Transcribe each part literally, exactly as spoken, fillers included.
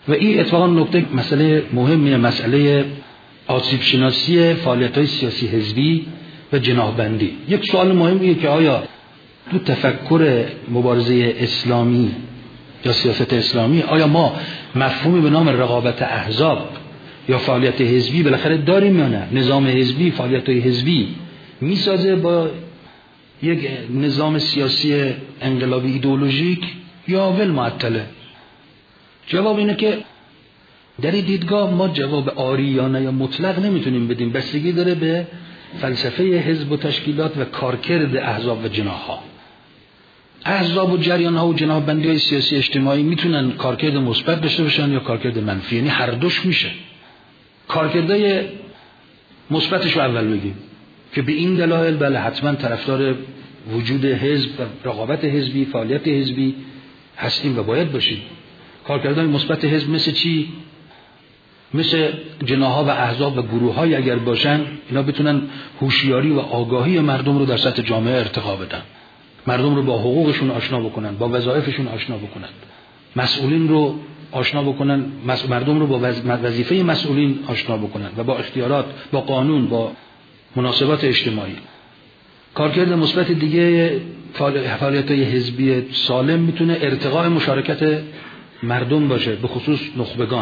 و این اتفاقا نکته مسئله مهمیه، مسئله آسیب شناسی فعالیت‌های سیاسی حزبی و جناح‌بندی. یک سوال مهمیه که آیا تو تفکر مبارزه اسلامی یا سیاست اسلامی آیا ما مفهومی به نام رقابت احزاب یا فعالیت حزبی بالاخره داریم یا نه؟ نظام حزبی، فعالیت‌های حزبی میسازه با یک نظام سیاسی انقلابی ایدئولوژیک یا ول معطله؟ جواب اینه که در این دیدگاه ما جواب آریانه یا مطلق نمیتونیم بدیم، بستگی داره به فلسفه حزب و تشکیلات و کارکرد احزاب و جناح‌ها. احزاب و جریان‌ها و جناح‌بندی‌های سیاسی اجتماعی میتونن کارکرد مثبت داشته باشن یا کارکرد منفی، یعنی هر دوش میشه. کارکردهای مثبتش رو اول بگیم که به این دلایل بله حتما طرفدار وجود حزب و رقابت حزبی، فعالیت حزبی هستیم و باید باشیم. کارکردهای مثبت حزب مثل چی؟ مثل جناح‌ها و احزاب و گروه‌های اگر باشن اینا بتونن هوشیاری و آگاهی مردم رو در سطح جامعه ارتقا بدن، مردم رو با حقوقشون آشنا بکنن، با وظایفشون آشنا بکنن، مسئولین رو آشنا بکنن، مردم رو با وظیفه مسئولین آشنا بکنن و با اختیارات، با قانون، با مناسبات اجتماعی. کارکرد مثبت دیگه فعالیت‌های حزبی سالم میتونه ارتقاء مشارکت مردم باشه، به خصوص نخبگان.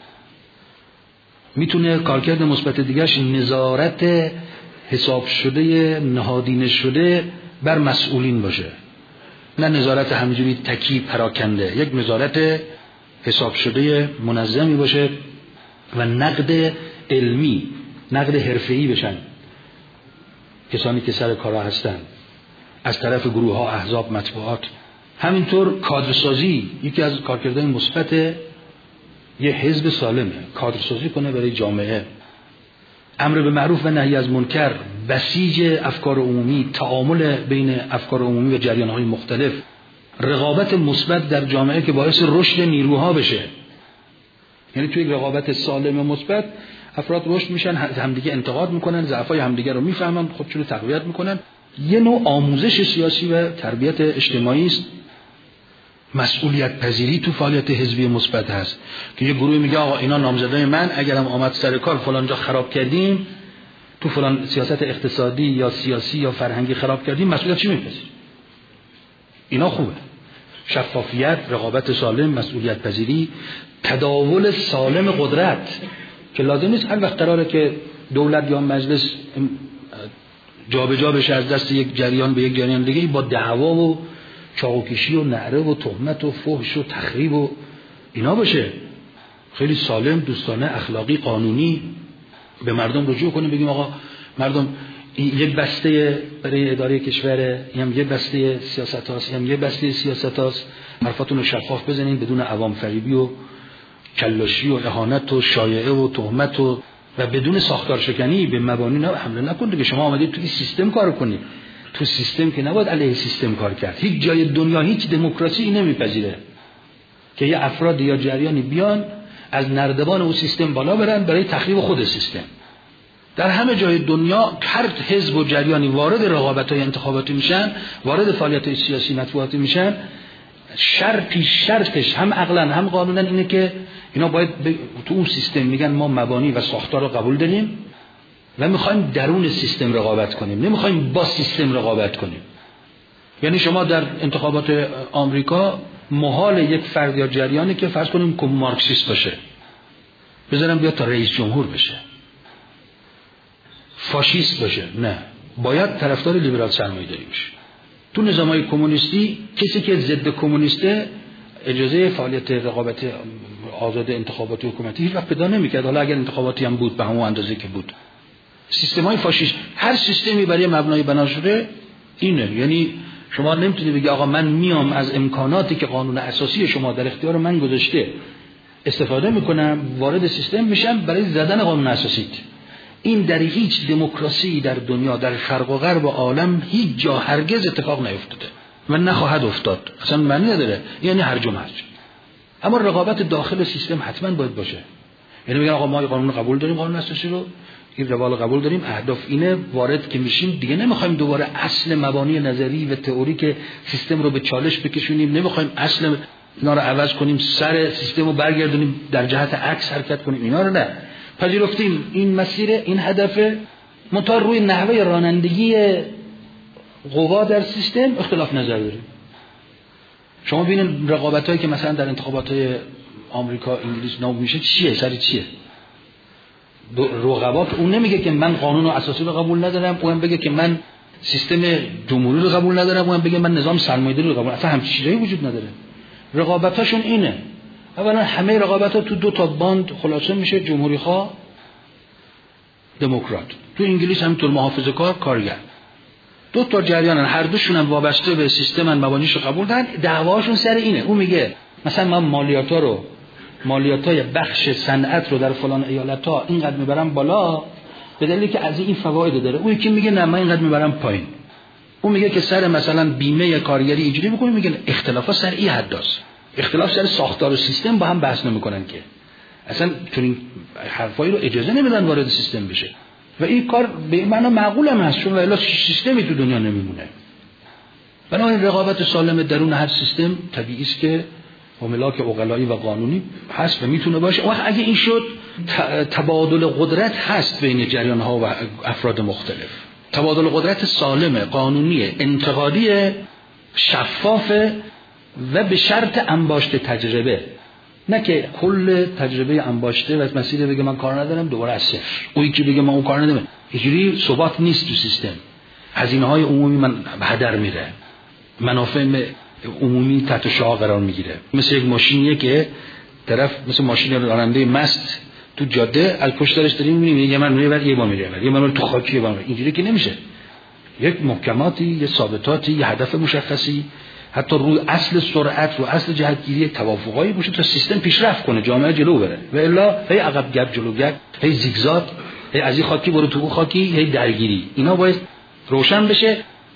میتونه کارکرد مثبت دیگهش نظارت حساب شده، نهادینه شده بر مسئولین باشه، نه نظارت همینجوری تکی پراکنده، یک نظارت حساب شده منظمی باشه و نقد علمی، نقد حرفه‌ای بشن کسانی که سر کارا هستن از طرف گروه ها، احزاب، مطبوعات. همینطور کادرسازی یکی از کارکردهای مثبت یه حزب سالمه، کادرسازی کنه برای جامعه، امر به معروف و نهی از منکر، بسیج افکار عمومی، تعامل بین افکار عمومی و جریان‌های مختلف، رقابت مثبت در جامعه که باعث رشد نیروها بشه. یعنی توی رقابت سالم مثبت افراد رشد میشن، همدیگه انتقاد میکنن، ضعفای همدیگه رو میفهمن، خودشون رو تقویت میکنن. یه نوع آموزش سیاسی و تربیت اجتماعی است. مسئولیت پذیری تو فعالیت حزبی مثبت هست که یه گروهی میگه آقا اینا نامزدای من، اگرم آمد سر کار فلان جا خراب کردیم، تو فلان سیاست اقتصادی یا سیاسی یا فرهنگی خراب کردیم، مسئولیت چی میپذیریم؟ اینا خوبه. شفافیت، رقابت سالم، مسئولیت پذیری، تداول سالم قدرت که لازم نیست هر وقت قراره که دولت یا مجلس جابجا بشه از دست یک جریان به یک جریان دیگه با دعوا و چاقوکشی و نعره و تهمت و فحش و تخریب و اینا باشه. خیلی سالم، دوستانه، اخلاقی، قانونی به مردم رجوع کنیم، بگیم آقا مردم این یک بسته برای اداره کشوره، هم یک بسته سیاست هاست، هم یک بسته سیاست هاست، حرفاتون رو شفاف بزنین بدون عوام فریبی و کلاشی و اهانت و شایعه و تهمت و و بدون ساختار شکنی به مبانی نه حمله نکنید که شما آمدید تو این سیستم کار کنید. تو سیستم که نباید علیه سیستم کار کرد. هیچ جای دنیا هیچ دموکراسی نمیپذیره که یه افراد یا جریانی بیان از نردبان اون سیستم بالا برن برای تخریب خود سیستم. در همه جای دنیا هر حزب و جریانی وارد رقابت‌های انتخاباتی میشن، وارد فعالیت‌های سیاسی مطبوعاتی میشن، شرطی شرطش هم عقلاً هم قانوناً اینه که اینا باید تو اون سیستم میگن ما مبانی و ساختار رو قبول داریم و میخوایم درون سیستم رقابت کنیم، نمیخوایم با سیستم رقابت کنیم. یعنی شما در انتخابات آمریکا محال یک فرد یا جریانی که فرض کنیم که مارکسیست باشه بذارم بیاد تا رئیس جمهور بشه، فاشیست باشه، نه، باید طرفدار لیبرال سرمایه‌داری بشه. تو نظام‌های کمونیستی کسی که ضد کمونیسته اجازه فعالیت رقابت آزاد انتخاباتی حکومتی هیچ وقت پیدا نمی‌کرد، حالا اگر انتخاباتی هم بود به همون اندازه که بود. سیستم‌های فاشیست هر سیستمی برای مبنای بنا شده اینه. یعنی شما نمیتونی بگی آقا من میام از امکاناتی که قانون اساسی شما در اختیار من گذاشته استفاده میکنم، وارد سیستم میشم برای زدن قانون اساسی. این در هیچ دموکراسی در دنیا، در شرق و غرب عالم هیچ جا هرگز اتفاق نیفتاده و نخواهد افتاد. اصلا معنی نداره، یعنی هرج و مرج. اما رقابت داخل سیستم حتما باید باشه. یعنی میگن آقا ما قانون قبول داریم، قانون اساسی رو، این روال قبول داریم، اهداف اینه، وارد که میشیم دیگه نمیخوایم دوباره اصل مبانی نظری و تئوری که سیستم رو به چالش بکشونیم، نمیخوایم اصل اینا رو عوض کنیم، سر سیستم رو برگردونیم در جهت عکس حرکت کنیم، اینا رو نه. پذیرفتیم این مسیر، این هدفه، منتها روی نحوه رانندگی قوا در سیستم اختلاف نظر داریم. شما ببینید رقابتایی که مثلا در انتخابات آمریکا انگلیس نام میشه چیه، سر چیه؟ رقبا اون نمیگه که من قانون اساسی رو قبول ندارم، اون بگه که من سیستم جمهوری رو قبول ندارم، اون بگه من نظام سرمایه‌داری رو قبول ندارم. اصلا همچین چیزایی وجود نداره. رقابتاشون اینه. اولا همه رقابت‌ها تو دو تا باند خلاصه میشه، جمهوری خواه، دموکرات. تو انگلیس هم تو محافظه‌کار، کارگر. دو تا جریانن، هر دوشون هم وابسته به سیستم مبانیش رو قبول دارن. دعواشون سر اینه. اون میگه مثلا من مالیات‌ها رو مالیاتای بخش صنعت رو در فلان ایالت‌ها اینقدر میبرم بالا به دلیلی که از این فواید داره. اون یکی میگه نه من اینقدر میبرم پایین. اون میگه که سر مثلا بیمه کارگری اینجوری میکنه، میگه اختلافا سر این حداست. اختلاف سر ساختار و سیستم با هم بحث نمیکنن که اصلا چون این حرفایی رو اجازه نمیدن وارد سیستم بشه و این کار به معنی معقول هم هست، چون الا سیستمی تو دنیا نمیمونه. بنابراین رقابت سالم درون هر سیستم طبیعی است که ملاک عقلایی و قانونی هست و میتونه باشه. وقت اگه این شد تبادل قدرت هست بین جریان ها و افراد مختلف، تبادل قدرت سالم، قانونی، انتقادی، شفاف و به شرط انباشته تجربه، نه که کل تجربه انباشته و مسیر بگه من کار ندارم دوباره از صفر، اون یکی بگه من اون کار ندارم. اینجوری ثبات نیست تو سیستم. هزینه های عمومی من هدر میره، منافع عمومی تحت شعاع قرار میگیره. مثل یک ماشینیه که طرف مثل ماشین راننده مست تو جاده از پشت درش داریم میبینیم یه من میره یه با میره، یه من تو خاکی با میره. اینجوری که نمیشه. یک محکماتی، یه ثابتاتی، یه هدف مشخصی، حتی روی اصل سرعت، رو اصل جهتگیری توافقایی باشه تا سیستم پیشرفت کنه، جامعه جلو بره. و الا هی عقب گرد جلو گرد، هی زیگزاگ، هی از این خاکی برو تو خاکی، هی درگیری. اینا باید روشن بشه.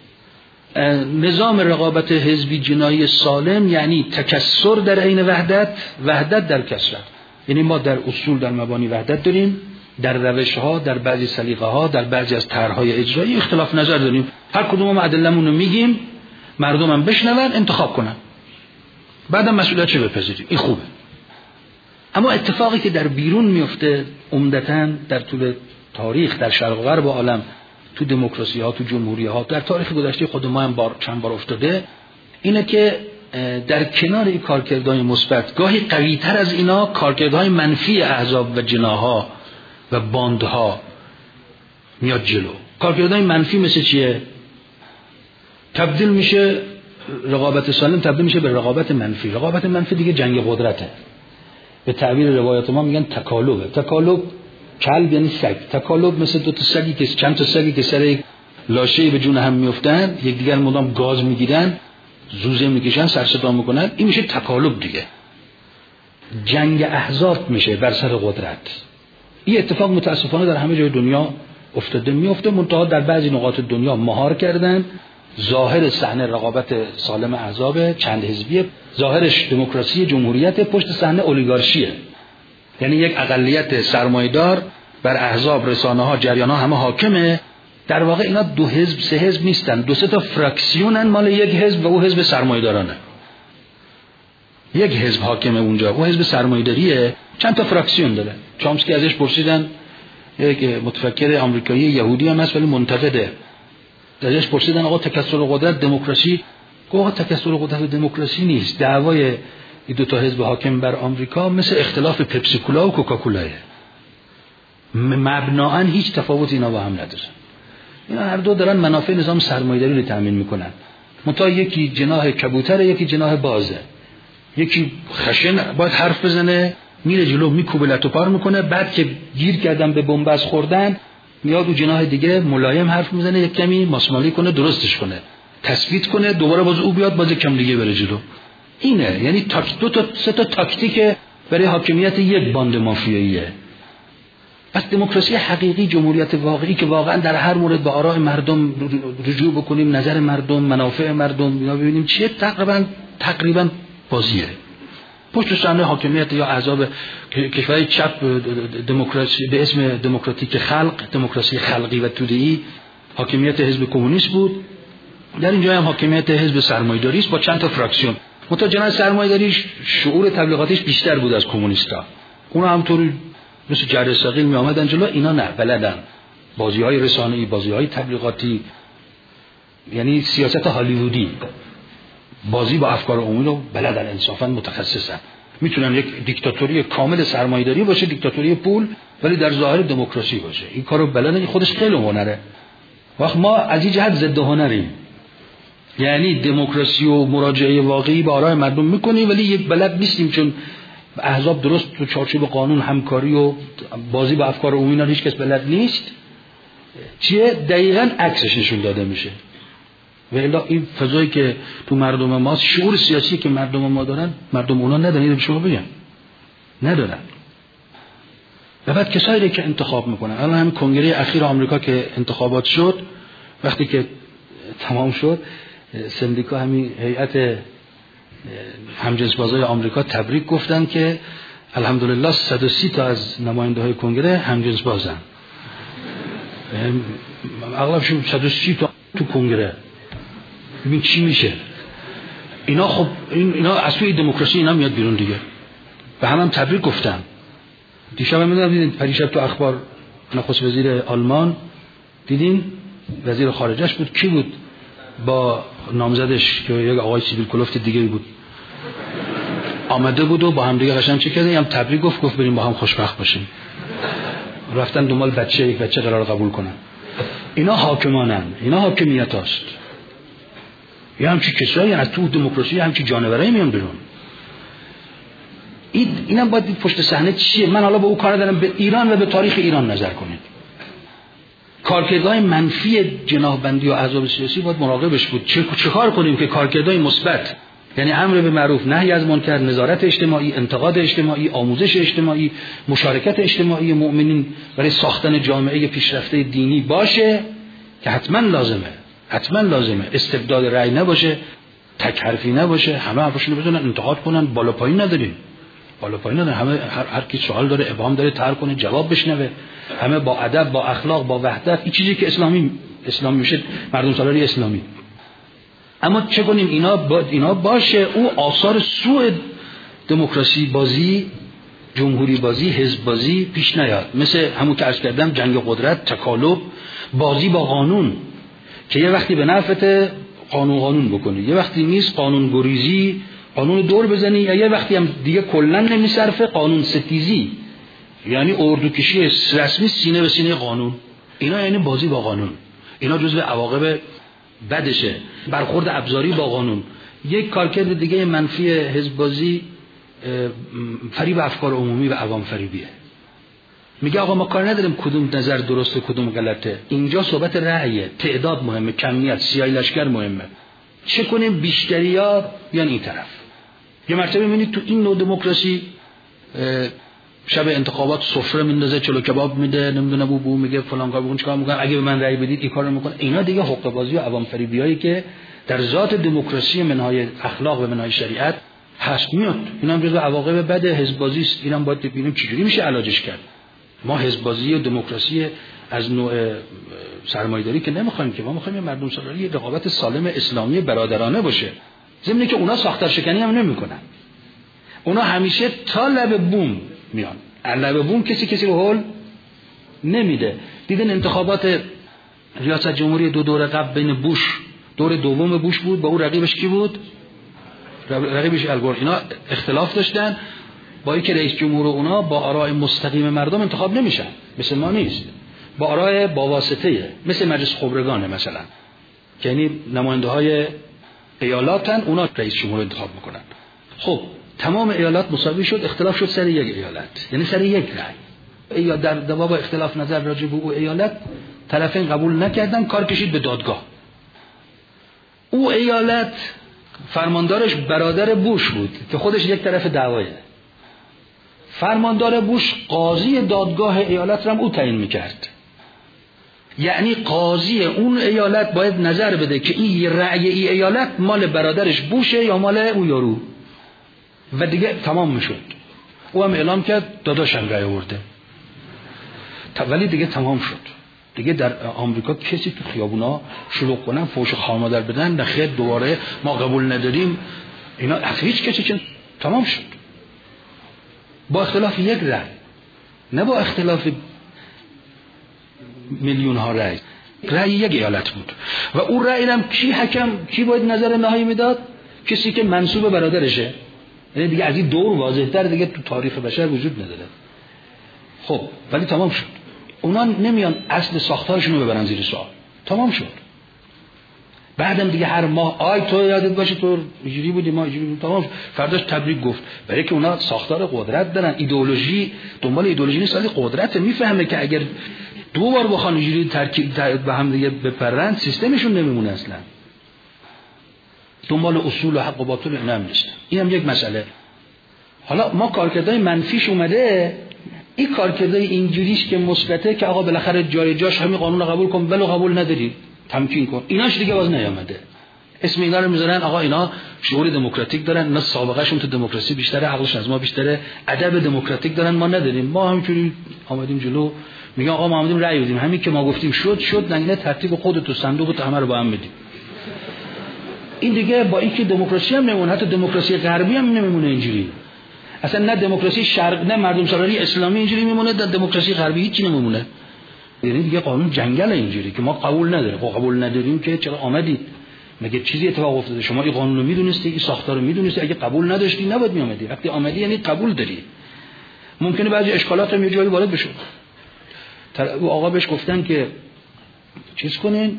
نظام رقابت حزبی جنایی سالم یعنی تکثر در عین وحدت، وحدت در کثرت. یعنی ما در اصول، در مبانی وحدت داریم، در روش‌ها، در بعضی سلیقه‌ها، در بعضی از طرح‌های اجرایی اختلاف نظر داریم. هر کدوم ما ادله‌مون رو میگیم، مردم هم بشنون، انتخاب کنن، بعدم مسئولیتش بپذیریم. این خوبه. اما اتفاقی که در بیرون میفته عمدتاً در طول تاریخ، در شرق و غرب عالم، تو دموکراسی ها، تو جمهوری ها، در تاریخ گذشته خود ما هم بار چند بار افتاده، اینه که در کنار این کارکردهای مثبت گاهی قوی تر از اینا کارکردهای منفی احزاب و جناح‌ها و باندها میاد جلو. کارکردهای منفی مثل چیه؟ تبدیل میشه رقابت سالم تبدیل میشه به رقابت منفی. رقابت منفی دیگه جنگ قدرته. به تعبیر روایات ما میگن تکالبه. تکالب کلب یعنی سگ. تکالب مثل دو تا سگی که چند تا سگی که سر یک لاشه به جون هم میافتن، یکدیگر مدام گاز میگیرن، زوزه میکشن، سر صدا میکنن، این میشه تکالب دیگه. جنگ احزاب میشه بر سر قدرت. این اتفاق متاسفانه در همه جای دنیا افتاده، میفته، منتها در بعضی نقاط دنیا مهار کردن. ظاهر صحنه رقابت سالم احزاب چند حزبیه، ظاهرش دموکراسی جمهوریت، پشت صحنه اولیگارشیه. یعنی یک اقلیت سرمایه‌دار بر احزاب، رسانه‌ها، جریان‌ها همه حاکمه. در واقع اینا دو حزب، سه حزب نیستن، دو سه تا فراکسیونن مال یک حزب و او حزب سرمایه‌دارانه. یک حزب حاکمه اونجا، او حزب سرمایه‌داریه، چند تا فراکسیون داره. چامسکی ازش پرسیدن، یک متفکر آمریکایی یهودی هم هست ولی منتقده، ازش پرسیدن آقا تکثر قدرت دموکراسی، گفت تکثر قدرت دموکراسی نیست، دعوای این دو تا حزب حاکم بر آمریکا مثل اختلاف پپسی کولا و کوکاکولاه، مبناً هیچ تفاوتی اینا با هم نداره. اینا هر دو دارن منافع نظام سرمایه‌داری رو تامین میکنن. منتها یکی جناح کبوتره، یکی جناح بازه. یکی خشن باید حرف بزنه، میره جلو میکوبه لتو پار میکنه، بعد که گیر کردن به بنبست خوردن میاد و جناح دیگه ملایم حرف میزنه، یک کمی ماسمالی کنه، درستش کنه، تثبیت کنه، دوباره باز او بیاد باز کم دیگه بره جلو. اینه یعنی تاک دو تا سه تا تاکتیک برای حاکمیت یک باند مافیاییه. پس دموکراسی حقیقی، جمهوریت واقعی که واقعا در هر مورد به آراء مردم رجوع بکنیم، نظر مردم، منافع مردم اینا ببینیم چیه، تقریبا تقریبا بازیه. پشت صحنه حاکمیت یا احزاب کشورهای چپ دموکراسی به اسم دموکراتیک خلق، دموکراسی خلقی و توده‌ای، حاکمیت حزب کمونیست بود. در اینجا هم حاکمیت حزب سرمایه‌داری است با چند تا فراکسیون. منتها جناح سرمایه‌داری شعور تبلیغاتیش بیشتر بود از کمونیستا. اونا همطوری مثل جره ثقیل می آمدن جلو، اینا نه، بلدن بازی‌های رسانه‌ای، بازی‌های تبلیغاتی، یعنی سیاست هالیوودی، بازی با افکار عمومی رو بلدن، انصافا متخصصن. میتونن یک دیکتاتوری کامل سرمایه‌داری باشه، دیکتاتوری پول، ولی در ظاهر دموکراسی باشه. این کارو بلدن، این خودش خیلی هنره. وقت ما از این جهت ضد هنریم، یعنی دموکراسی و مراجعه واقعی به آرای مردم میکنیم ولی یک بلد نیستیم، چون احزاب درست تو چارچوب قانون همکاری و بازی با افکار عمومی اینا هیچ کس بلد نیست. چیه دقیقاً عکسش نشون داده میشه. و الا این فضایی که تو مردم ما، شعور سیاسی که مردم ما دارن، مردم اونا ندارن. اینو به شما بگم ندارن. و بعد کسایی که انتخاب میکنن، الان همین کنگره اخیر آمریکا که انتخابات شد، وقتی که تمام شد، سندیکا همین هیئت همجنسبازای آمریکا تبریک گفتن که الحمدلله صد و سی تا از نماینده های کنگره همجنسبازن. اغلبشون صد و سی تا تو کنگره. ببین چی میشه اینا. خب این اینا از توی دموکراسی اینا میاد بیرون دیگه. به هم هم تبریک گفتن. دیشب هم میدونم دیدین، پریشب تو اخبار نخست وزیر آلمان دیدین، وزیر خارجش بود، کی بود با نامزدش که یک آقای سیبیل کلفت دیگه بود آمده بود و با هم دیگه قشنگ چه کردن، هم تبریک گفت گفت بریم با هم خوشبخت باشیم. رفتن دنبال بچه، یک بچه قرار قبول کنن. اینا حاکمانن، اینا حاکمیت هاست. یه همچی کسایی از تو دموکراسی همچی جانورایی میان بیرون. این اینم باید دید پشت صحنه چیه. من حالا با او کار دارم، به ایران و به تاریخ ایران نظر کنید. کارکردهای منفی جناحبندی و احزاب سیاسی باید مراقبش بود. چه چه کار کنیم که کارکردهای مثبت، یعنی امر به معروف، نهی از منکر، نظارت اجتماعی، انتقاد اجتماعی، آموزش اجتماعی، مشارکت اجتماعی مؤمنین برای ساختن جامعه پیشرفته دینی باشه که حتما لازمه، حتما لازمه. استبداد رأی نباشه، تک حرفی نباشه، همه حرفشون رو بزنن انتقاد کنن، بالا پایین نداریم. بالا پایین نداره، همه هر, هر کی سوال داره ابهام داره طرح کنه، جواب بشنوه، همه با ادب، با اخلاق، با وحدت، این چیزی که اسلامی اسلام میشه، مردم سالاری اسلامی. اما چه کنیم اینا با اینا باشه، او آثار سوء دموکراسی بازی، جمهوری بازی، حزب بازی پیش نیاد. مثل همون که عرض کردم، جنگ قدرت، تکالب، بازی با قانون که یه وقتی به نفعت قانون قانون بکنی، یه وقتی نیست قانون گریزی، قانون دور بزنی، یا یه وقتی هم دیگه کلا نمیصرفه، قانون ستیزی، یعنی اردوکشی رسمی سینه به سینه قانون. اینا یعنی بازی با قانون. اینا جزو عواقب بدشه، برخورد ابزاری با قانون. یک کارکرد دیگه منفی حزب بازی فریب افکار عمومی و عوام فریبیه. میگه آقا ما کار نداریم کدوم نظر درسته کدوم غلطه، اینجا صحبت رأیه، تعداد مهمه، کمیت، سیاهی لشکر مهمه. چه کنیم بیشتریا بیان این طرف. یه مرتبه میبینید تو این نوع دموکراسی شب انتخابات سفره میندازه، چلو کباب میده، نمیدونه بو بو میگه فلان کار بکن، چیکار میکنن، اگه به من رأی بدید این کارو میکنه. اینا دیگه حقوق بازی و عوام فریبیایی که در ذات دموکراسی منهای اخلاق و منهای شریعت هست میاد. اینا جزو عواقب بد حزب بازی است. اینم باید ببینیم چجوری میشه علاجش کرد. ما حزب بازی و دموکراسی از نوع سرمایه‌داری که نمیخوایم، که ما میخوایم مردم سالاری رقابت سالم اسلامی برادرانه باشه. ضمن که اونا ساختار شکنی هم نمیکنن. اونا همیشه تا لب بوم میان. لب بوم کسی کسی رو هول نمیده. دیدن انتخابات ریاست جمهوری دو دور قبل بین بوش، دور دوم بوش بود، با اون رقیبش کی بود؟ رقیبش الگور. اینا اختلاف داشتن، با اینکه رئیس جمهور اونا با آراء مستقیم مردم انتخاب نمیشن، مثل ما نیست، با آراء با واسطه، مثل مجلس خبرگانه مثلا، یعنی نماینده های ایالاتن، اونا رئیس جمهور انتخاب میکنن. خب تمام ایالات مساوی شد، اختلاف شد سر یک ایالت، یعنی سر یک رأی. یا در دواب اختلاف نظر راجع به او ایالت طرفین قبول نکردن، کار کشید به دادگاه. او ایالت فرماندارش برادر بوش بود که خودش یک طرف دعوایه. فرماندار بوش قاضی دادگاه ایالت را هم او تعیین میکرد. یعنی قاضی اون ایالت باید نظر بده که این رأی ای ایالت مال برادرش بوشه یا مال او یارو، و دیگه تمام میشد. او هم اعلام کرد داداشم رأی آورده، ولی دیگه تمام شد. دیگه در آمریکا کسی تو خیابونا شلوغ کنن، فوش خار مادر بدن، نخیر دوباره ما قبول نداریم، اینا هیچ کسی که تمام شد با اختلاف یک رأی، نه با اختلاف میلیون ها رأی. رأی یک ایالت بود و اون رأی هم کی حکم، کی باید نظر نهایی میداد؟ کسی که منسوب برادرشه. یعنی دیگه از این دور واضح‌تر دیگه تو تاریخ بشر وجود نداره. خب ولی تمام شد. اونا نمیان اصل ساختارشون رو ببرن زیر سوال. تمام شد. بعدم دیگه هر ماه آی تو یادت باشه تو اینجوری بودی ما اینجوری بودیم، تمام شد. فرداش تبریک گفت. برای که اونا ساختار قدرت دارن، ایدئولوژی دنبال ایدئولوژی نیست، ولی قدرت میفهمه که اگر دو بار بخوان اینجوری ترکیب به هم دیگه بپرن سیستمشون نمیمونه اصلا. دنبال اصول و حق و باطل اینا هم نیست. این هم یک مسئله. حالا ما کارکردهای منفیش اومده، این کارکردهای اینجوریش که مثبته که آقا بالاخره جای جاش همین قانون رو قبول کن، ولو قبول نداری تمکین کن، ایناش دیگه باز نیامده. اسم اینا رو میذارن آقا اینا شعور دموکراتیک دارن، اینا سابقه شون تو دموکراسی بیشتره، عقلش از ما بیشتره، ادب دموکراتیک دارن، ما نداریم. ما همینجوری آمدیم جلو میگن آقا ما آمدیم رأی بدیم، همین که ما گفتیم شد شد، نه ترتیب خودت تو صندوق تو همه رو با هم بدیم. این دیگه با اینکه دموکراسی هم نمونه، حتی دموکراسی غربی هم نمیمونه اینجوری. اصلا نه دموکراسی شرق نه مردم سالاری اسلامی اینجوری میمونه، نه دموکراسی غربی هیچی نمیمونه. یعنی دیگه قانون جنگل اینجوری که ما قبول نداریم. خب قبول نداریم که چرا آمدید؟ مگه چیزی اتفاق افتاده؟ شما این قانون رو میدونستی، این ساختار رو میدونستی، اگه قبول نداشتی نباید میآمدی. وقتی آمدی یعنی قبول داری. ممکنه بعضی اشکالات هم یه جایی وارد بشه. او آقا بهش گفتن که چیز کنین،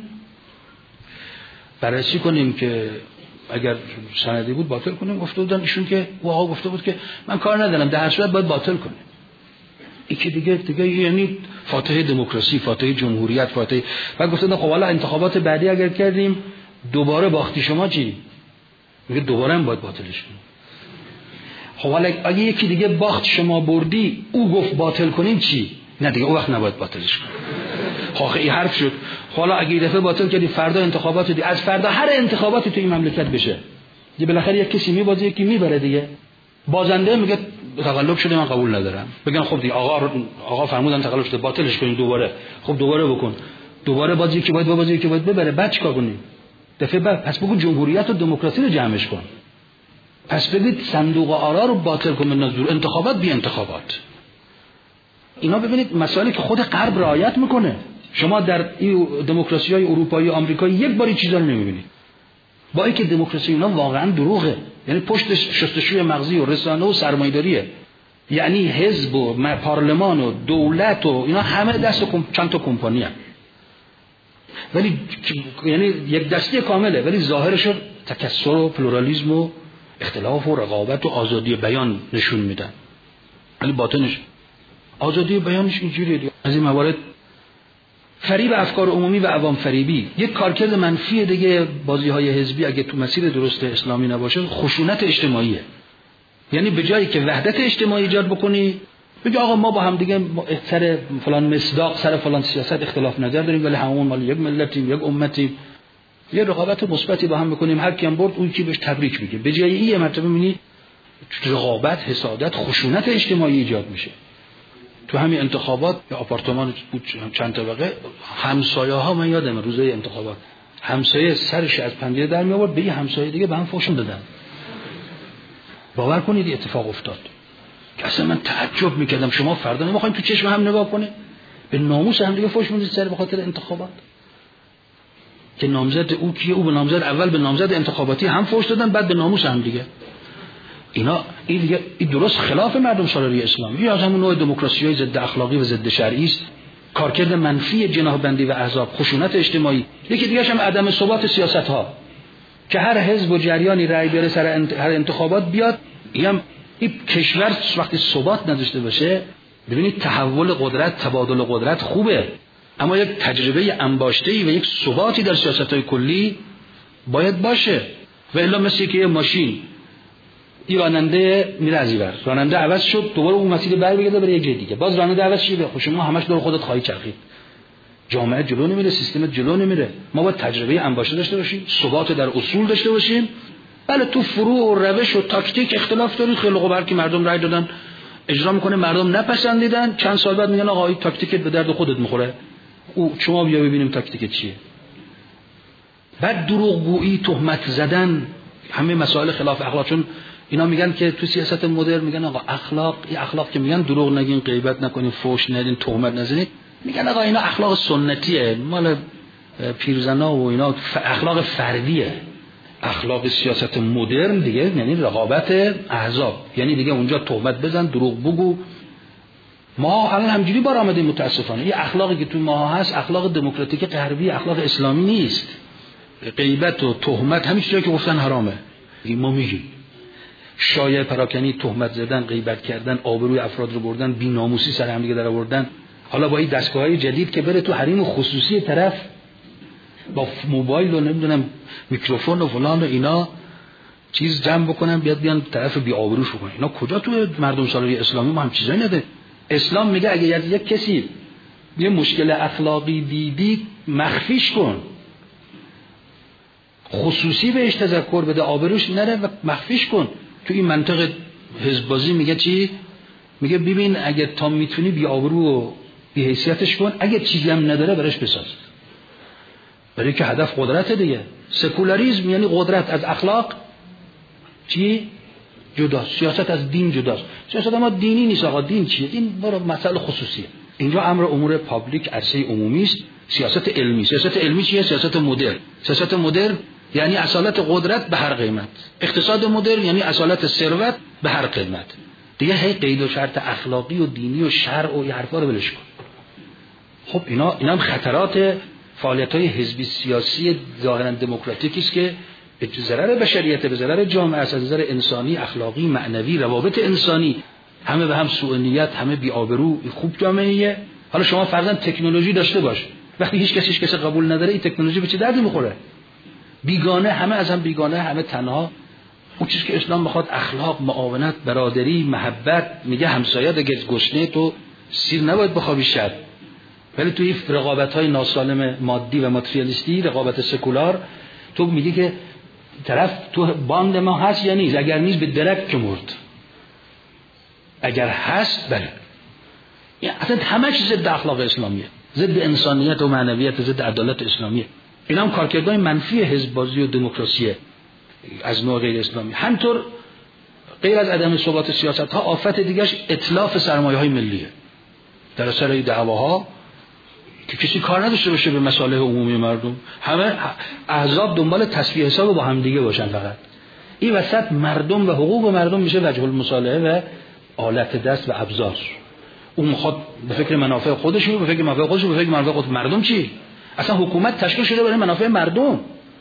بررسی کنیم که اگر سندی بود باطل کنیم. گفته بودن ایشون که او آقا گفته بود که من کار ندارم، در هر صورت باید باطل کنیم. این که دیگه دیگه یعنی فاتحه دموکراسی، فاتحه جمهوریت، فاتحه. بعد گفتن خب حالا انتخابات بعدی اگر کردیم دوباره باختی شما چی؟ میگه دوباره هم باید باطلش کنیم. خب حالا اگه یکی دیگه باخت شما بردی، او گفت باطل کنیم چی؟ نه دیگه اون وقت نباید باطلش کنیم. خب این حرف شد. حالا اگه یه دفعه باطل کردی فردا انتخابات دی، از فردا هر انتخاباتی تو این مملکت بشه، یه بالاخره یک کسی میبازه یکی میبره دیگه. بازنده میگه تقلب شده من قبول ندارم. بگن خب دیگه آقا آقا فرمودن تقلب شده باطلش کنین دوباره. خب دوباره بکن. دوباره بازی که باید بازی که باید ببره. بعد چیکار کنیم؟ دفعه بعد پس بگو جمهوریت و دموکراسی رو جمعش کن. پس بگید صندوق آرا رو باطل کن، منظور انتخابات بی انتخابات. اینا ببینید مسائلی که خود غرب رعایت میکنه. شما در این دموکراسی‌های اروپایی و آمریکایی یک باری چیزا رو نمیبینید. با اینکه دموکراسی اینا واقعا دروغه، یعنی پشتش شستشوی مغزی و رسانه و سرمایه‌داریه. یعنی حزب و پارلمان و دولت و اینا همه دست چند تا کمپانی هست. ولی یعنی یک دسته کامله، ولی ظاهرش تکثر و پلورالیسم و اختلاف و رقابت و آزادی بیان نشون میدن. ولی باطنش آزادی بیانش اینجوریه. از این موارد فریب افکار عمومی و عوام فریبی یک کارکرد منفی دیگه. بازی‌های حزبی اگه تو مسیر درست اسلامی نباشه خشونت اجتماعیه. یعنی به جایی که وحدت اجتماعی ایجاد بکنی، بگی آقا ما با هم دیگه سر فلان مصداق سر فلان سیاست اختلاف نظر داریم، ولی همون مال یک ملتیم، یک امتیم، یه رقابت مثبتی با هم بکنیم، هر کیم برد اون کی بهش تبریک میگه. به جای این مرتبه می‌بینی رقابت، حسادت، خشونت اجتماعی ایجاد میشه. تو همین انتخابات یا آپارتمان بود چند طبقه، همسایه ها، من یادم روزه انتخابات همسایه سرش از پنجره در می آورد به یه همسایه دیگه به هم فحش دادن. باور کنید اتفاق افتاد. اصلا من تعجب میکردم شما فردا نمیخواین تو چشم هم نگاه کنه؟ به ناموس هم دیگه فحش میدید سر به خاطر انتخابات. که نامزد او کیه؟ او به نامزد اول به نامزد انتخاباتی هم فحش دادن، بعد به ناموس هم دیگه. اینا این دیگه این درست خلاف مردم سالاری اسلامی. یا از همون نوع دموکراسی‌های ضد اخلاقی و ضد شرعی است. کارکرد منفی جناح بندی و احزاب، خشونت اجتماعی. یکی دیگه هم عدم ثبات سیاست‌ها که هر حزب و جریانی رأی بیاره سر انت... هر انتخابات بیاد. اینم این کشور وقتی ثبات نداشته باشه، ببینید تحول قدرت، تبادل قدرت خوبه، اما یک تجربه انباشته‌ای و یک ثباتی در سیاست‌های کلی باید باشه. و الا مثل که یه ماشین این راننده میره از اینور، راننده عوض شد دوباره اون مسیر بر بگرده بره یه جای دیگه، باز راننده عوض شده، خب شما همش دور خودت خواهی چرخید. جامعه جلو نمیره، سیستم جلو نمیره. ما باید تجربه انباشته داشته باشیم، ثبات در اصول داشته باشیم. بله تو فروع و روش و تاکتیک اختلاف دارید، خیلی خوب، که مردم رای دادن اجرا میکنه، مردم نپسندیدن، چند سال بعد میگن آقا این تاکتیکت به درد خودت میخوره، او شما بیا ببینیم تاکتیکت چیه. بعد دروغگویی، تهمت زدن، همه مسائل خلاف اخلاق، چون اینا میگن که تو سیاست مدرن میگن آقا اخلاق، این اخلاق که میگن دروغ نگین، غیبت نکنین، فحش ندین، تهمت نزنید، میگن آقا اینا اخلاق سنتیه، مال پیرزنا و اینا، اخلاق فردیه. اخلاق سیاست مدرن دیگه یعنی رقابت احزاب، یعنی دیگه اونجا تهمت بزن، دروغ بگو. ما الان همجوری بار آمدیم متاسفانه. این اخلاقی که تو ما هست اخلاق دموکراتیک غربی، اخلاق اسلامی نیست. غیبت و تهمت همین چیزایی که گفتن حرامه. ما میگیم شایعه پراکنی، تهمت زدن، غیبت کردن، آبروی افراد رو بردن، بی‌ناموسی سر هم دیگه در آوردن. حالا با این دستگاه‌های جدید که بره تو حریم خصوصی طرف با موبایل و نمیدونم میکروفون و فلان و اینا چیز جمع بکنن، بیاد بیان طرف بی آبروش بکنن. اینا کجا تو مردم سالاری اسلامی ما هم چیزایی نده. اسلام میگه اگه یک کسی یه مشکل اخلاقی دیدی مخفیش کن، خصوصی بهش تذکر بده، آبروش نره و مخفیش کن. تو این منطق حزب بازی میگه چی؟ میگه ببین اگه تا میتونی بی آبرو و بی حیثیتش کن، اگه چیزی هم نداره برش بساز. برای که هدف قدرت دیگه. سکولاریسم یعنی قدرت از اخلاق چی؟ جداست. سیاست از دین جداست. سیاست ما دینی نیست آقا. دین چیه؟ دین برای مسائل خصوصیه. اینجا امر امور پابلیک، عرصه عمومی است. سیاست علمی. سیاست علمی چیه؟ سیاست مدرن. سیاست مدرن یعنی اصالت قدرت به هر قیمت. اقتصاد مدرن یعنی اصالت ثروت به هر قیمت. دیگه هی قید و شرط اخلاقی و دینی و شرع و این حرفا رو ولش کن. خب اینا اینا هم خطرات فعالیت‌های حزبی سیاسی ظاهراً دموکراتیکی است که به ضرر بشریت، به ضرر جامعه، از نظر انسانی، اخلاقی، معنوی، روابط انسانی، همه به هم سوء نیت، همه بی آبرو. خوب جامعه‌ایه. حالا شما فرضاً تکنولوژی داشته باش، وقتی هیچ کسی هیچ کسی قبول نداره، این تکنولوژی به چه دردی می‌خوره؟ بیگانه، همه از هم بیگانه، همه تنها. اون چیزی که اسلام می‌خواد اخلاق، معاونت، برادری، محبت، میگه همسایه اگه گشنه تو سیر نباید بخوابی شب. ولی توی رقابت‌های ناسالم مادی و ماتریالیستی، رقابت سکولار، تو میگی که طرف تو باند ما هست یا نیست؟ اگر نیست به درک که مرد، اگر هست بله. یعنی اصلا همه چیز ضد اخلاق اسلامیه، ضد انسانیت و معنویت، ضد عدالت اسلامیه. اینا هم کارکردهای منفی حزب بازی و دموکراسی از نوع غیر اسلامی. همطور غیر از عدم ثبات سیاست‌ها، آفت دیگه‌اش اتلاف سرمایه‌های ملیه در اثر این دعواها که کسی کار نداشته باشه به مصالح عمومی مردم. همه احزاب دنبال تصفیه حساب با هم دیگه باشن فقط. این وسط مردم و حقوق مردم میشه وجه المصالحه و آلت دست و ابزار. اون میخواد به فکر منافع خودش، به فکر منافع خودش، به فکر منافع خود. مردم چی؟ اصلا حکومت تشکیل شده برای منافع مردم.